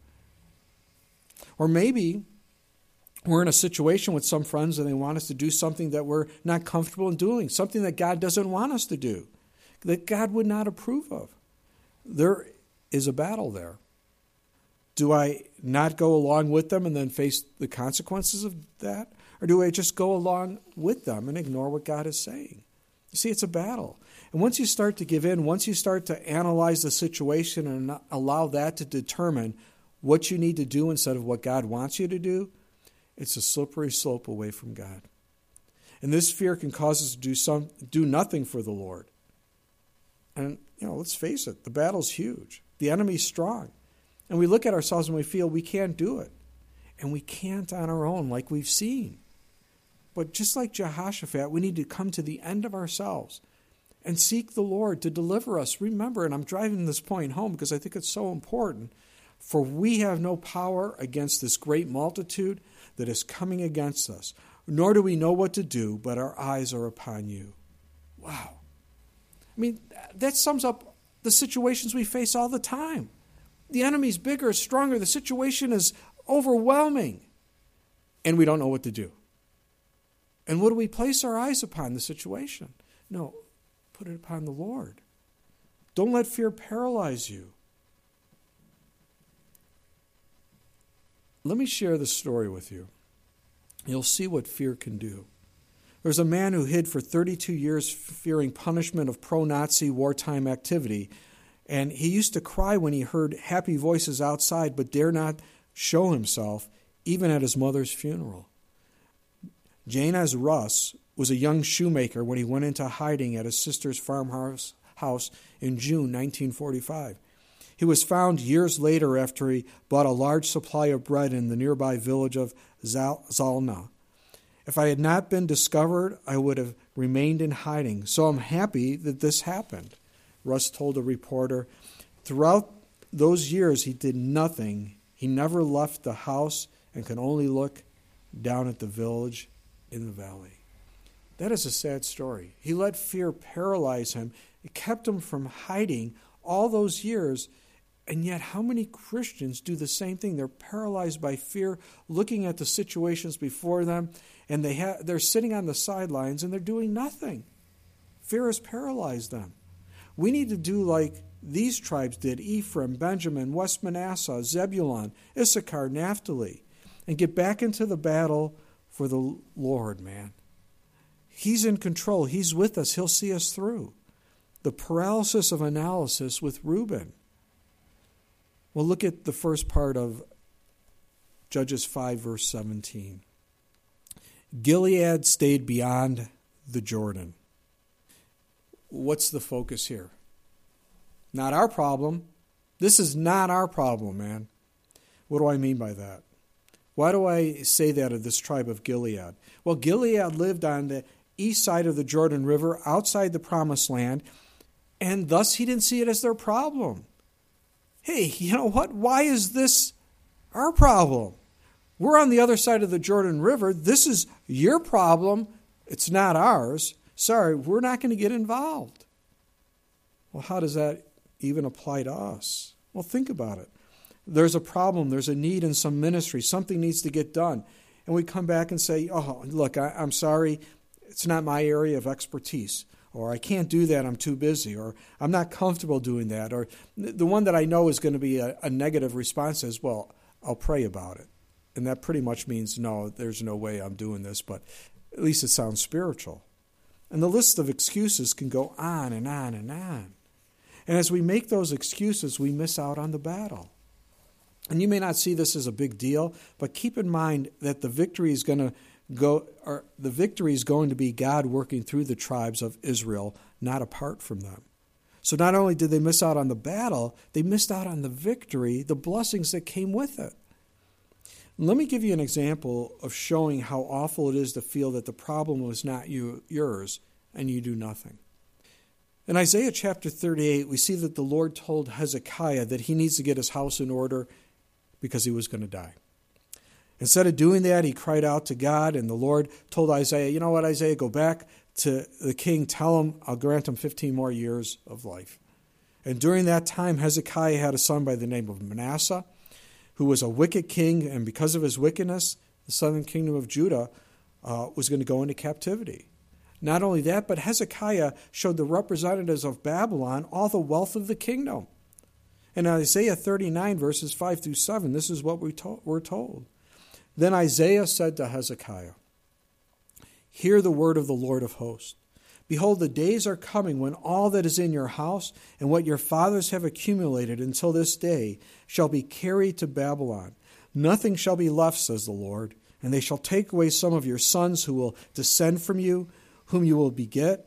Or maybe we're in a situation with some friends and they want us to do something that we're not comfortable in doing, something that God doesn't want us to do, that God would not approve of. There is a battle there. Do I not go along with them and then face the consequences of that? Or do I just go along with them and ignore what God is saying? You see, it's a battle. And once you start to give in, once you start to analyze the situation and allow that to determine what you need to do instead of what God wants you to do, it's a slippery slope away from God. And this fear can cause us to do some, do nothing for the Lord And, you know, let's face it, the battle's huge. The enemy's strong. And we look at ourselves and we feel we can't do it. And we can't on our own, like we've seen. But just like Jehoshaphat, we need to come to the end of ourselves and seek the Lord to deliver us. Remember, and I'm driving this point home because I think it's so important, for we have no power against this great multitude that is coming against us, nor do we know what to do, but our eyes are upon you. Wow. I mean, that sums up the situations we face all the time. The enemy's bigger, stronger, the situation is overwhelming, and we don't know what to do. And what do we place our eyes upon? The situation? No, put it upon the Lord. Don't let fear paralyze you. Let me share this story with you. You'll see what fear can do. There's a man who hid for thirty-two years fearing punishment of pro-Nazi wartime activity, and he used to cry when he heard happy voices outside but dare not show himself, even at his mother's funeral. Janez Russ was a young shoemaker when he went into hiding at his sister's farmhouse house in June nineteen forty-five. He was found years later after he bought a large supply of bread in the nearby village of Zalna. If I had not been discovered, I would have remained in hiding, so I'm happy that this happened, Russ told a reporter. Throughout those years, he did nothing. He never left the house and could only look down at the village in the valley. That is a sad story. He let fear paralyze him. It kept him from hiding all those years. And yet, how many Christians do the same thing? They're paralyzed by fear, looking at the situations before them, and they ha- they're sitting on the sidelines and they're doing nothing. Fear has paralyzed them. We need to do like these tribes did, Ephraim, Benjamin, West Manasseh, Zebulun, Issachar, Naphtali, and get back into the battle for the Lord, man. He's in control. He's with us. He'll see us through. The paralysis of analysis with Reuben. Well, look at the first part of Judges five, verse seventeen. Gilead stayed beyond the Jordan. What's the focus here? Not our problem. This is not our problem, man. What do I mean by that? Why do I say that of this tribe of Gilead? Well, Gilead lived on the east side of the Jordan River, outside the Promised Land, and thus he didn't see it as their problem. Hey, you know what? Why is this our problem? We're on the other side of the Jordan River. This is your problem. It's not ours. Sorry, we're not going to get involved. Well, how does that even apply to us? Well, think about it. There's a problem. There's a need in some ministry. Something needs to get done. And we come back and say, oh, look, I, I'm sorry. It's not my area of expertise. Or I can't do that, I'm too busy, or I'm not comfortable doing that. Or the one that I know is going to be a, a negative response is, well, I'll pray about it. And that pretty much means, no, there's no way I'm doing this, but at least it sounds spiritual. And the list of excuses can go on and on and on. And as we make those excuses, we miss out on the battle. And you may not see this as a big deal, but keep in mind that the victory is going to Go, or the victory is going to be God working through the tribes of Israel, not apart from them. So not only did they miss out on the battle, they missed out on the victory, the blessings that came with it. Let me give you an example of showing how awful it is to feel that the problem was not you, yours, and you do nothing. In Isaiah chapter thirty-eight, we see that the Lord told Hezekiah that he needs to get his house in order because he was going to die. Instead of doing that, he cried out to God, and the Lord told Isaiah, you know what, Isaiah, go back to the king, tell him I'll grant him fifteen more years of life. And during that time, Hezekiah had a son by the name of Manasseh, who was a wicked king, and because of his wickedness, the southern kingdom of Judah uh, was going to go into captivity. Not only that, but Hezekiah showed the representatives of Babylon all the wealth of the kingdom. In Isaiah thirty-nine, verses five through seven, this is what we to- we're told. Then Isaiah said to Hezekiah, hear the word of the Lord of hosts. Behold, the days are coming when all that is in your house and what your fathers have accumulated until this day shall be carried to Babylon. Nothing shall be left, says the Lord, and they shall take away some of your sons who will descend from you, whom you will beget,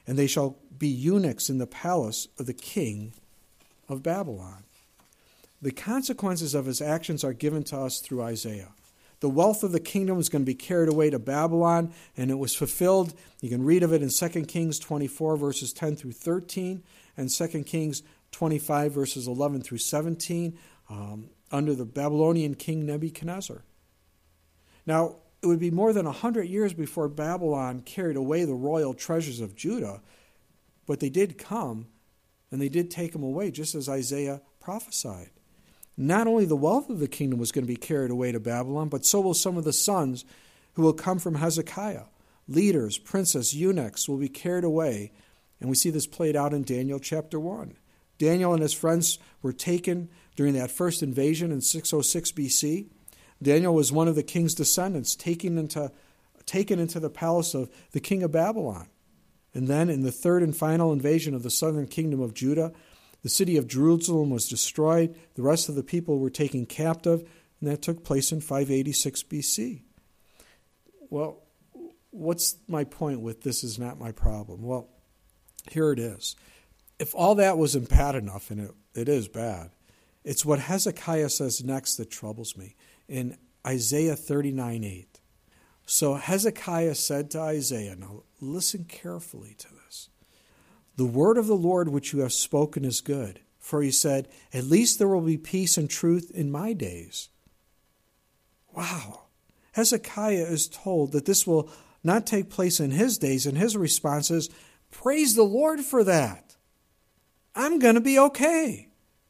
and they shall be eunuchs in the palace of the king of Babylon. The consequences of his actions are given to us through Isaiah. The wealth of the kingdom is going to be carried away to Babylon, and it was fulfilled. You can read of it in Second Kings twenty-four, verses ten through thirteen, and Second Kings twenty-five, verses eleven through seventeen, um, under the Babylonian king Nebuchadnezzar. Now, it would be more than one hundred years before Babylon carried away the royal treasures of Judah, but they did come, and they did take them away, just as Isaiah prophesied. Not only the wealth of the kingdom was going to be carried away to Babylon, but so will some of the sons who will come from Hezekiah. Leaders, princes, eunuchs will be carried away, and we see this played out in Daniel chapter one. Daniel and his friends were taken during that first invasion in six oh six B C. Daniel was one of the king's descendants, taken into, taken into the palace of the king of Babylon. And then in the third and final invasion of the southern kingdom of Judah, the city of Jerusalem was destroyed. The rest of the people were taken captive, and that took place in five eighty-six B C. Well, what's my point with this is not my problem? Well, here it is. If all that wasn't bad enough, and it, it is bad, it's what Hezekiah says next that troubles me. In Isaiah thirty-nine eight. So Hezekiah said to Isaiah, now listen carefully to this. The word of the Lord which you have spoken is good. For he said, at least there will be peace and truth in my days. Wow. Hezekiah is told that this will not take place in his days, and his response is, praise the Lord for that. I'm going to be okay.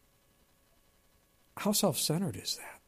How self-centered is that?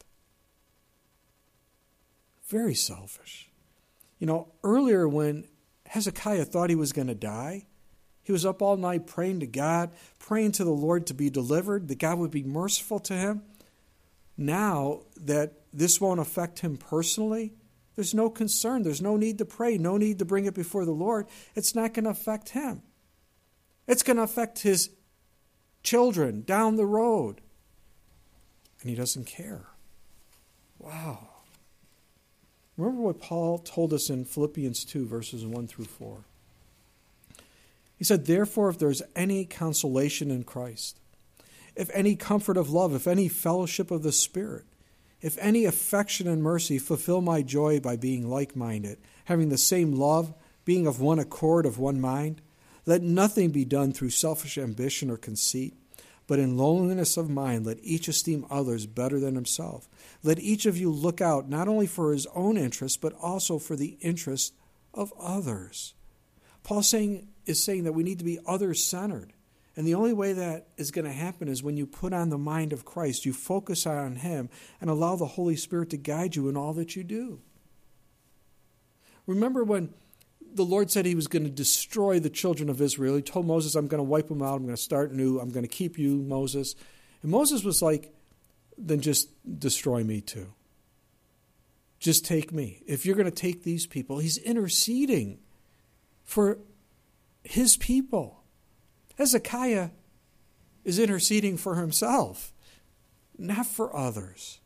Very selfish. You know, earlier when Hezekiah thought he was going to die, he was up all night praying to God, praying to the Lord to be delivered, that God would be merciful to him. Now that this won't affect him personally, there's no concern. There's no need to pray, no need to bring it before the Lord. It's not going to affect him. It's going to affect his children down the road. And he doesn't care. Wow. Remember what Paul told us in Philippians two, verses one through four. He said, therefore, if there's any consolation in Christ, if any comfort of love, if any fellowship of the Spirit, if any affection and mercy, fulfill my joy by being like-minded, having the same love, being of one accord, of one mind. Let nothing be done through selfish ambition or conceit, but in lowliness of mind let each esteem others better than himself. Let each of you look out not only for his own interest, but also for the interest of others. Paul saying, is saying that we need to be others-centered. And the only way that is going to happen is when you put on the mind of Christ, you focus on him, and allow the Holy Spirit to guide you in all that you do. Remember when the Lord said he was going to destroy the children of Israel. He told Moses, I'm going to wipe them out. I'm going to start new. I'm going to keep you, Moses. And Moses was like, then just destroy me too. Just take me. If you're going to take these people, he's interceding for his people. Hezekiah is interceding for himself, not for others.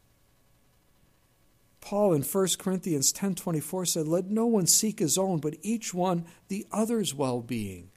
Paul in First Corinthians ten twenty-four said, let no one seek his own, but each one the other's well-being.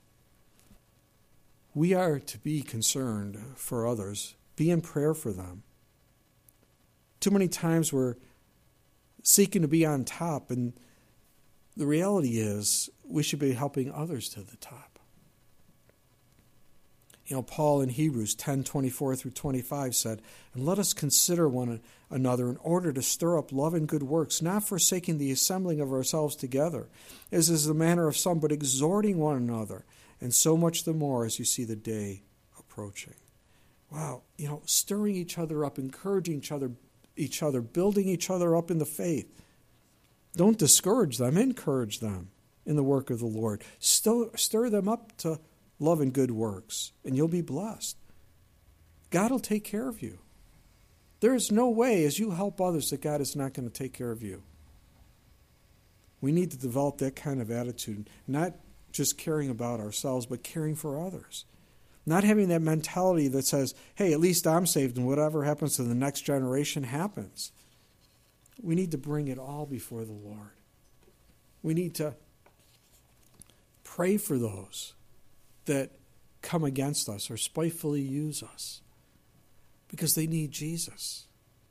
We are to be concerned for others, be in prayer for them. Too many times we're seeking to be on top, and the reality is we should be helping others to the top. You know, Paul in Hebrews ten twenty-four through twenty-five said, and let us consider one another in order to stir up love and good works, not forsaking the assembling of ourselves together, as is the manner of some, but exhorting one another, and so much the more as you see the day approaching. Wow, you know, stirring each other up, encouraging each other, each other, building each other up in the faith. Don't discourage them, encourage them in the work of the Lord. Stir, stir them up to love and good works, and you'll be blessed. God will take care of you. There is no way, as you help others, that God is not going to take care of you. We need to develop that kind of attitude, not just caring about ourselves, but caring for others. Not having that mentality that says, hey, at least I'm saved, and whatever happens to the next generation happens. We need to bring it all before the Lord. We need to pray for those that come against us or spitefully use us because they need Jesus.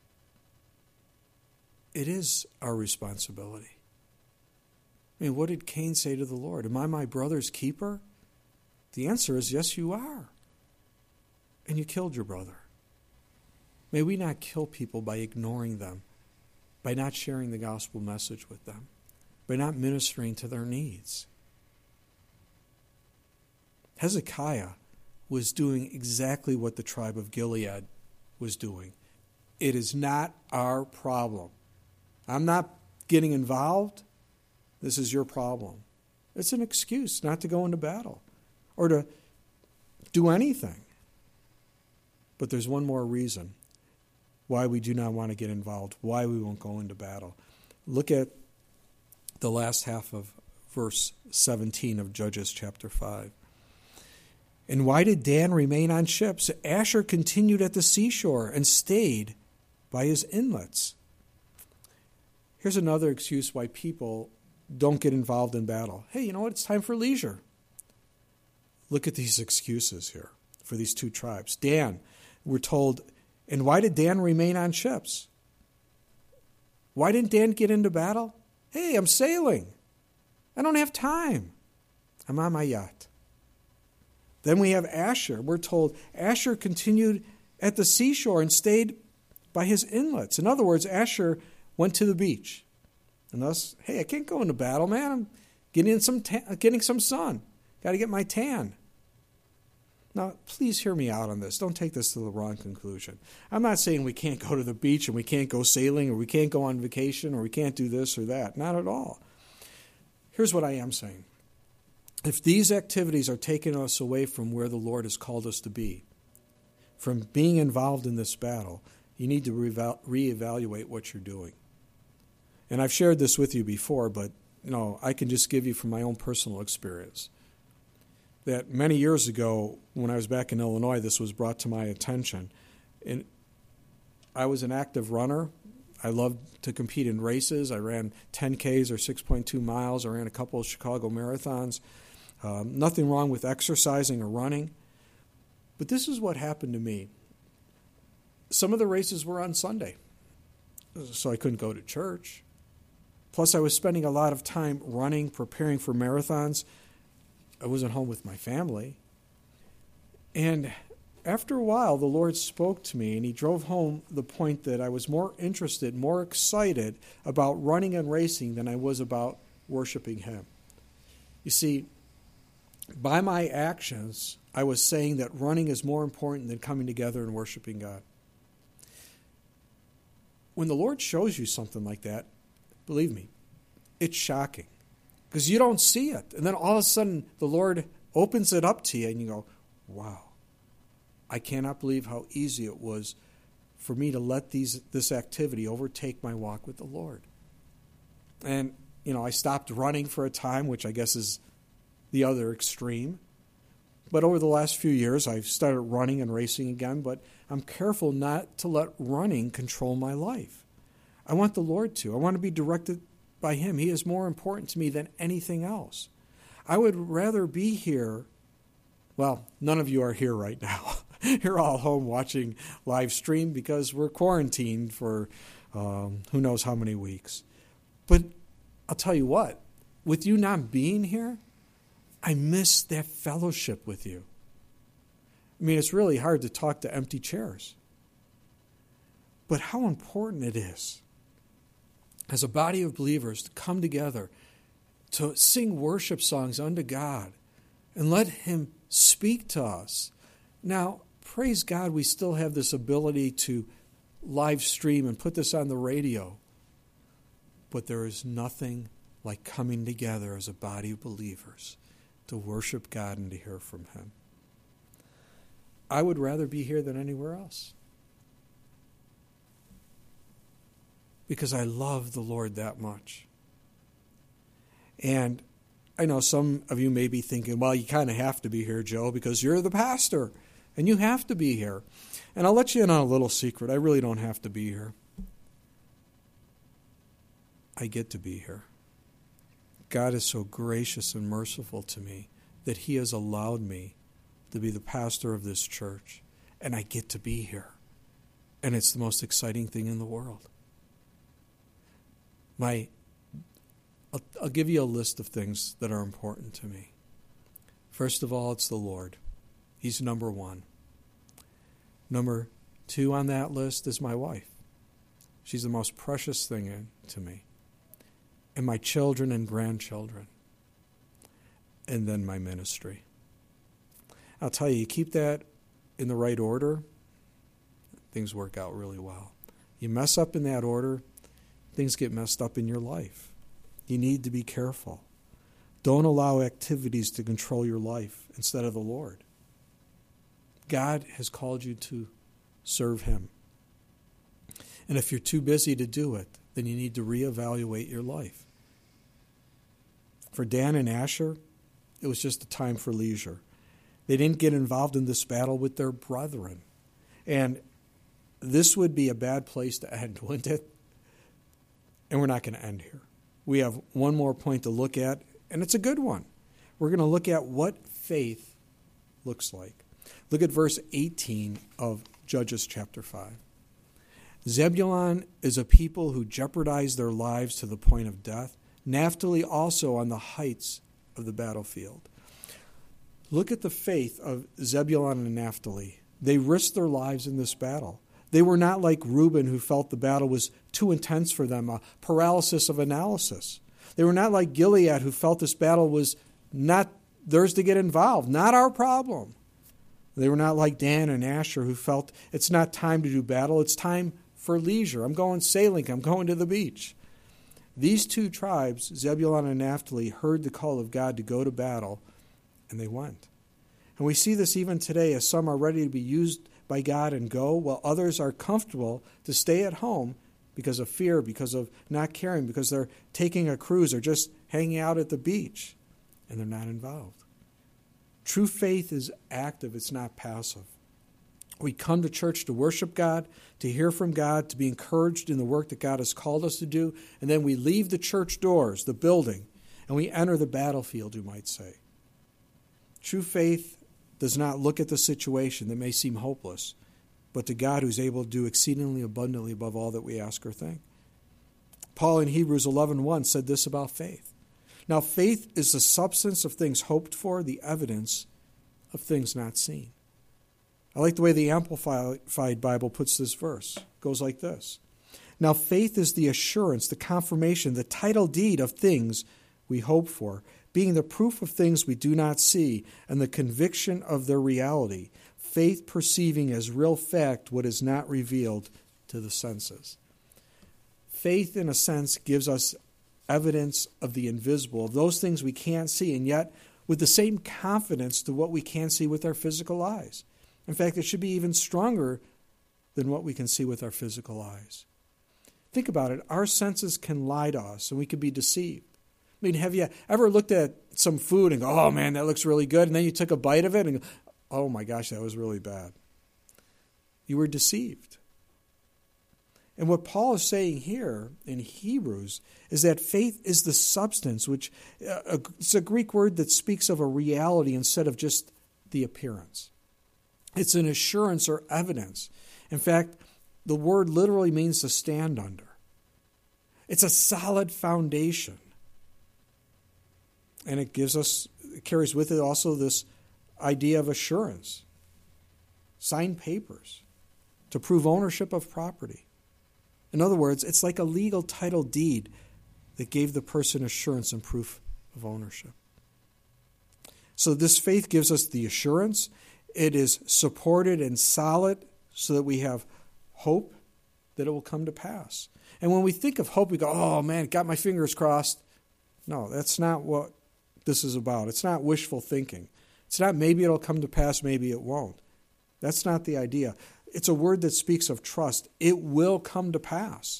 It is our responsibility. I mean, what did Cain say to the Lord? Am I my brother's keeper? The answer is yes, you are. And you killed your brother. May we not kill people by ignoring them, by not sharing the gospel message with them, by not ministering to their needs. Hezekiah was doing exactly what the tribe of Gilead was doing. It is not our problem. I'm not getting involved. This is your problem. It's an excuse not to go into battle or to do anything. But there's one more reason why we do not want to get involved, why we won't go into battle. Look at the last half of verse seventeen of Judges chapter five. And why did Dan remain on ships? Asher continued at the seashore and stayed by his inlets. Here's another excuse why people don't get involved in battle. Hey, you know what? It's time for leisure. Look at these excuses here for these two tribes. Dan, we're told, and why did Dan remain on ships? Why didn't Dan get into battle? Hey, I'm sailing. I don't have time. I'm on my yacht. Then we have Asher. We're told Asher continued at the seashore and stayed by his inlets. In other words, Asher went to the beach. And thus, hey, I can't go into battle, man. I'm getting some ta- getting some sun. Got to get my tan. Now, please hear me out on this. Don't take this to the wrong conclusion. I'm not saying we can't go to the beach and we can't go sailing or we can't go on vacation or we can't do this or that. Not at all. Here's what I am saying. If these activities are taking us away from where the Lord has called us to be, from being involved in this battle, you need to reevaluate what you're doing. And I've shared this with you before, but you know, I can just give you from my own personal experience that many years ago, when I was back in Illinois, this was brought to my attention. And I was an active runner. I loved to compete in races. I ran ten Ks or six point two miles. I ran a couple of Chicago marathons. Um, nothing wrong with exercising or running. But this is what happened to me. Some of the races were on Sunday, so I couldn't go to church. Plus, I was spending a lot of time running, preparing for marathons. I wasn't home with my family. And after a while, the Lord spoke to me, and he drove home the point that I was more interested, more excited about running and racing than I was about worshiping him. You see, by my actions, I was saying that running is more important than coming together and worshiping God. When the Lord shows you something like that, believe me, it's shocking because you don't see it. And then all of a sudden, the Lord opens it up to you and you go, wow, I cannot believe how easy it was for me to let these this activity overtake my walk with the Lord. And, you know, I stopped running for a time, which I guess is the other extreme. But over the last few years, I've started running and racing again, but I'm careful not to let running control my life. I want the Lord to. I want to be directed by him. He is more important to me than anything else. I would rather be here. Well, none of you are here right now. You're all home watching live stream because we're quarantined for um, who knows how many weeks. But I'll tell you what, with you not being here, I miss that fellowship with you. I mean, it's really hard to talk to empty chairs. But how important it is as a body of believers to come together, to sing worship songs unto God, and let him speak to us. Now, praise God, we still have this ability to live stream and put this on the radio. But there is nothing like coming together as a body of believers to worship God and to hear from him. I would rather be here than anywhere else. Because I love the Lord that much. And I know some of you may be thinking, well, you kind of have to be here, Joe, because you're the pastor, and you have to be here. And I'll let you in on a little secret. I really don't have to be here. I get to be here. God is so gracious and merciful to me that he has allowed me to be the pastor of this church, and I get to be here. And it's the most exciting thing in the world. My, I'll, I'll give you a list of things that are important to me. First of all, it's the Lord. He's number one. Number two on that list is my wife. She's the most precious thing in, to me. And my children and grandchildren. And then my ministry. I'll tell you, you keep that in the right order, things work out really well. You mess up in that order, things get messed up in your life. You need to be careful. Don't allow activities to control your life instead of the Lord. God has called you to serve him. And if you're too busy to do it, then you need to reevaluate your life. For Dan and Asher, it was just a time for leisure. They didn't get involved in this battle with their brethren. And this would be a bad place to end, wouldn't it? And we're not going to end here. We have one more point to look at, and it's a good one. We're going to look at what faith looks like. Look at verse eighteen of Judges chapter five. Zebulun is a people who jeopardize their lives to the point of death. Naphtali also on the heights of the battlefield. Look at the faith of Zebulun and Naphtali. They risked their lives in this battle. They were not like Reuben, who felt the battle was too intense for them, a paralysis of analysis. They were not like Gilead, who felt this battle was not theirs to get involved, not our problem. They were not like Dan and Asher, who felt it's not time to do battle, it's time for leisure. I'm going sailing, I'm going to the beach. These two tribes, Zebulun and Naphtali, heard the call of God to go to battle, and they went. And we see this even today, as some are ready to be used by God and go, while others are comfortable to stay at home because of fear, because of not caring, because they're taking a cruise or just hanging out at the beach, and they're not involved. True faith is active, it's not passive. We come to church to worship God, to hear from God, to be encouraged in the work that God has called us to do, and then we leave the church doors, the building, and we enter the battlefield, you might say. True faith does not look at the situation that may seem hopeless, but to God who's able to do exceedingly abundantly above all that we ask or think. Paul in Hebrews eleven one said this about faith. Now faith is the substance of things hoped for, the evidence of things not seen. I like the way the Amplified Bible puts this verse. It goes like this. Now faith is the assurance, the confirmation, the title deed of things we hope for, being the proof of things we do not see, and the conviction of their reality, faith perceiving as real fact what is not revealed to the senses. Faith, in a sense, gives us evidence of the invisible, of those things we can't see, and yet with the same confidence to what we can see with our physical eyes. In fact, it should be even stronger than what we can see with our physical eyes. Think about it. Our senses can lie to us, and we can be deceived. I mean, have you ever looked at some food and go, oh, man, that looks really good, and then you took a bite of it and go, oh, my gosh, that was really bad. You were deceived. And what Paul is saying here in Hebrews is that faith is the substance, which uh, it's a Greek word that speaks of a reality instead of just the appearance. It's an assurance or evidence. In fact, the word literally means to stand under. It's a solid foundation. And it gives us, it carries with it also this idea of assurance. Signed papers to prove ownership of property. In other words, it's like a legal title deed that gave the person assurance and proof of ownership. So this faith gives us the assurance. It is supported and solid so that we have hope that it will come to pass. And when we think of hope, we go, oh man, got my fingers crossed. No, that's not what this is about. It's not wishful thinking. It's not maybe it'll come to pass, maybe it won't. That's not the idea. It's a word that speaks of trust. It will come to pass.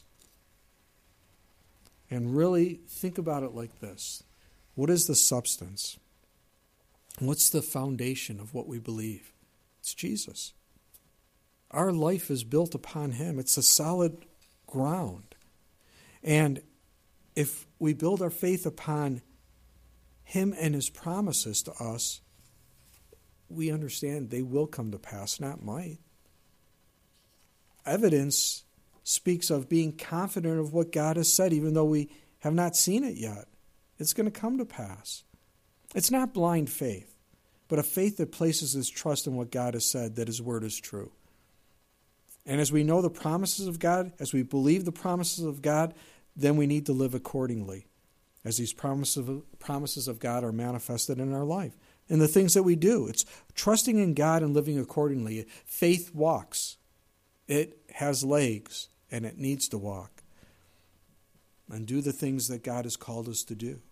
And really think about it like this. What is the substance? What's the foundation of what we believe? It's Jesus. Our life is built upon him. It's a solid ground. And if we build our faith upon Him and His promises to us, we understand they will come to pass, not might. Evidence speaks of being confident of what God has said, even though we have not seen it yet. It's going to come to pass. It's not blind faith, but a faith that places its trust in what God has said, that His word is true. And as we know the promises of God, as we believe the promises of God, then we need to live accordingly, as these promises of, promises of God are manifested in our life. And the things that we do, it's trusting in God and living accordingly. Faith walks. It has legs, and it needs to walk. And do the things that God has called us to do.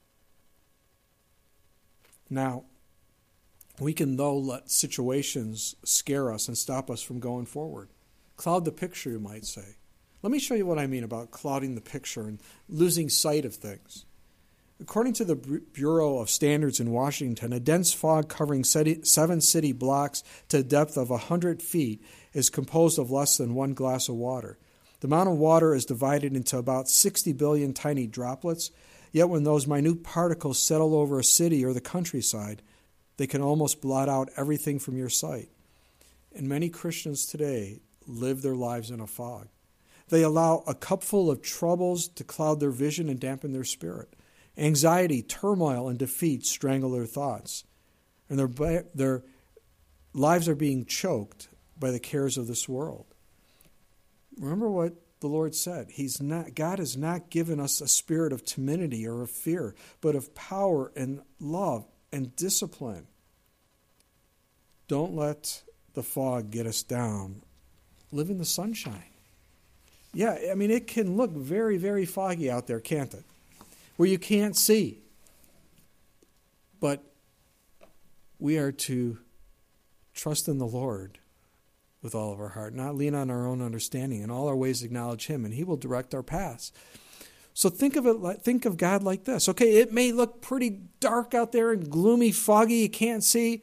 Now, we can, though, let situations scare us and stop us from going forward. Cloud the picture, you might say. Let me show you what I mean about clouding the picture and losing sight of things. According to the Bureau of Standards in Washington, a dense fog covering seven city blocks to a depth of one hundred feet is composed of less than one glass of water. The amount of water is divided into about sixty billion tiny droplets, yet when those minute particles settle over a city or the countryside, they can almost blot out everything from your sight. And many Christians today live their lives in a fog. They allow a cupful of troubles to cloud their vision and dampen their spirit. Anxiety, turmoil, and defeat strangle their thoughts. And their, their lives are being choked by the cares of this world. Remember what the Lord said. He's not, God has not given us a spirit of timidity or of fear, but of power and love and discipline. Don't let the fog get us down. Live in the sunshine. Yeah, I mean, it can look very, very foggy out there, can't it? Where you can't see. But we are to trust in the Lord with all of our heart, not lean on our own understanding. In all our ways acknowledge Him, and He will direct our paths. So think of it. Like, think of God like this. Okay, it may look pretty dark out there and gloomy, foggy, you can't see,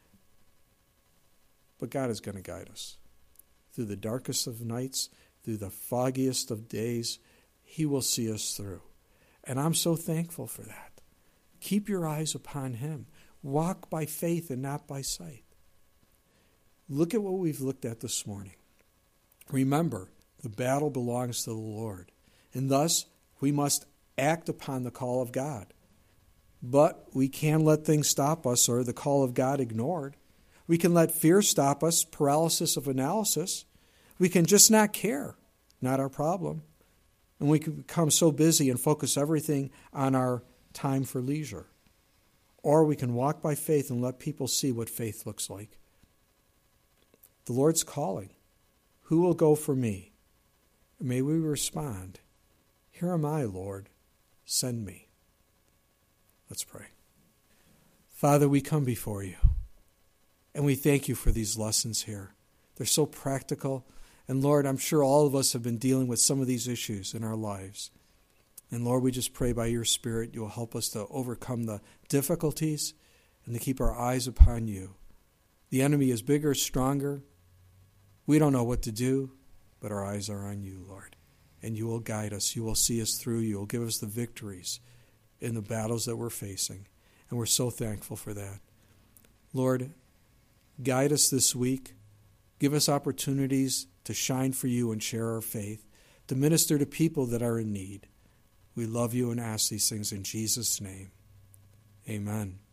but God is going to guide us. Through the darkest of nights, through the foggiest of days, He will see us through. And I'm so thankful for that. Keep your eyes upon Him. Walk by faith and not by sight. Look at what we've looked at this morning. Remember, the battle belongs to the Lord. And thus, we must act upon the call of God. But we can let things stop us or the call of God ignored. We can let fear stop us, paralysis of analysis. We can just not care. Not our problem. And we can become so busy and focus everything on our time for leisure. Or we can walk by faith and let people see what faith looks like. The Lord's calling. Who will go for me? And may we respond, here am I, Lord, send me. Let's pray. Father, we come before you, and we thank you for these lessons here. They're so practical. And Lord, I'm sure all of us have been dealing with some of these issues in our lives. And Lord, we just pray by your Spirit you will help us to overcome the difficulties and to keep our eyes upon you. The enemy is bigger, stronger. We don't know what to do, but our eyes are on you, Lord. And you will guide us. You will see us through. You will give us the victories in the battles that we're facing. And we're so thankful for that. Lord, guide us this week. Give us opportunities to shine for you and share our faith, to minister to people that are in need. We love you and ask these things in Jesus' name. Amen.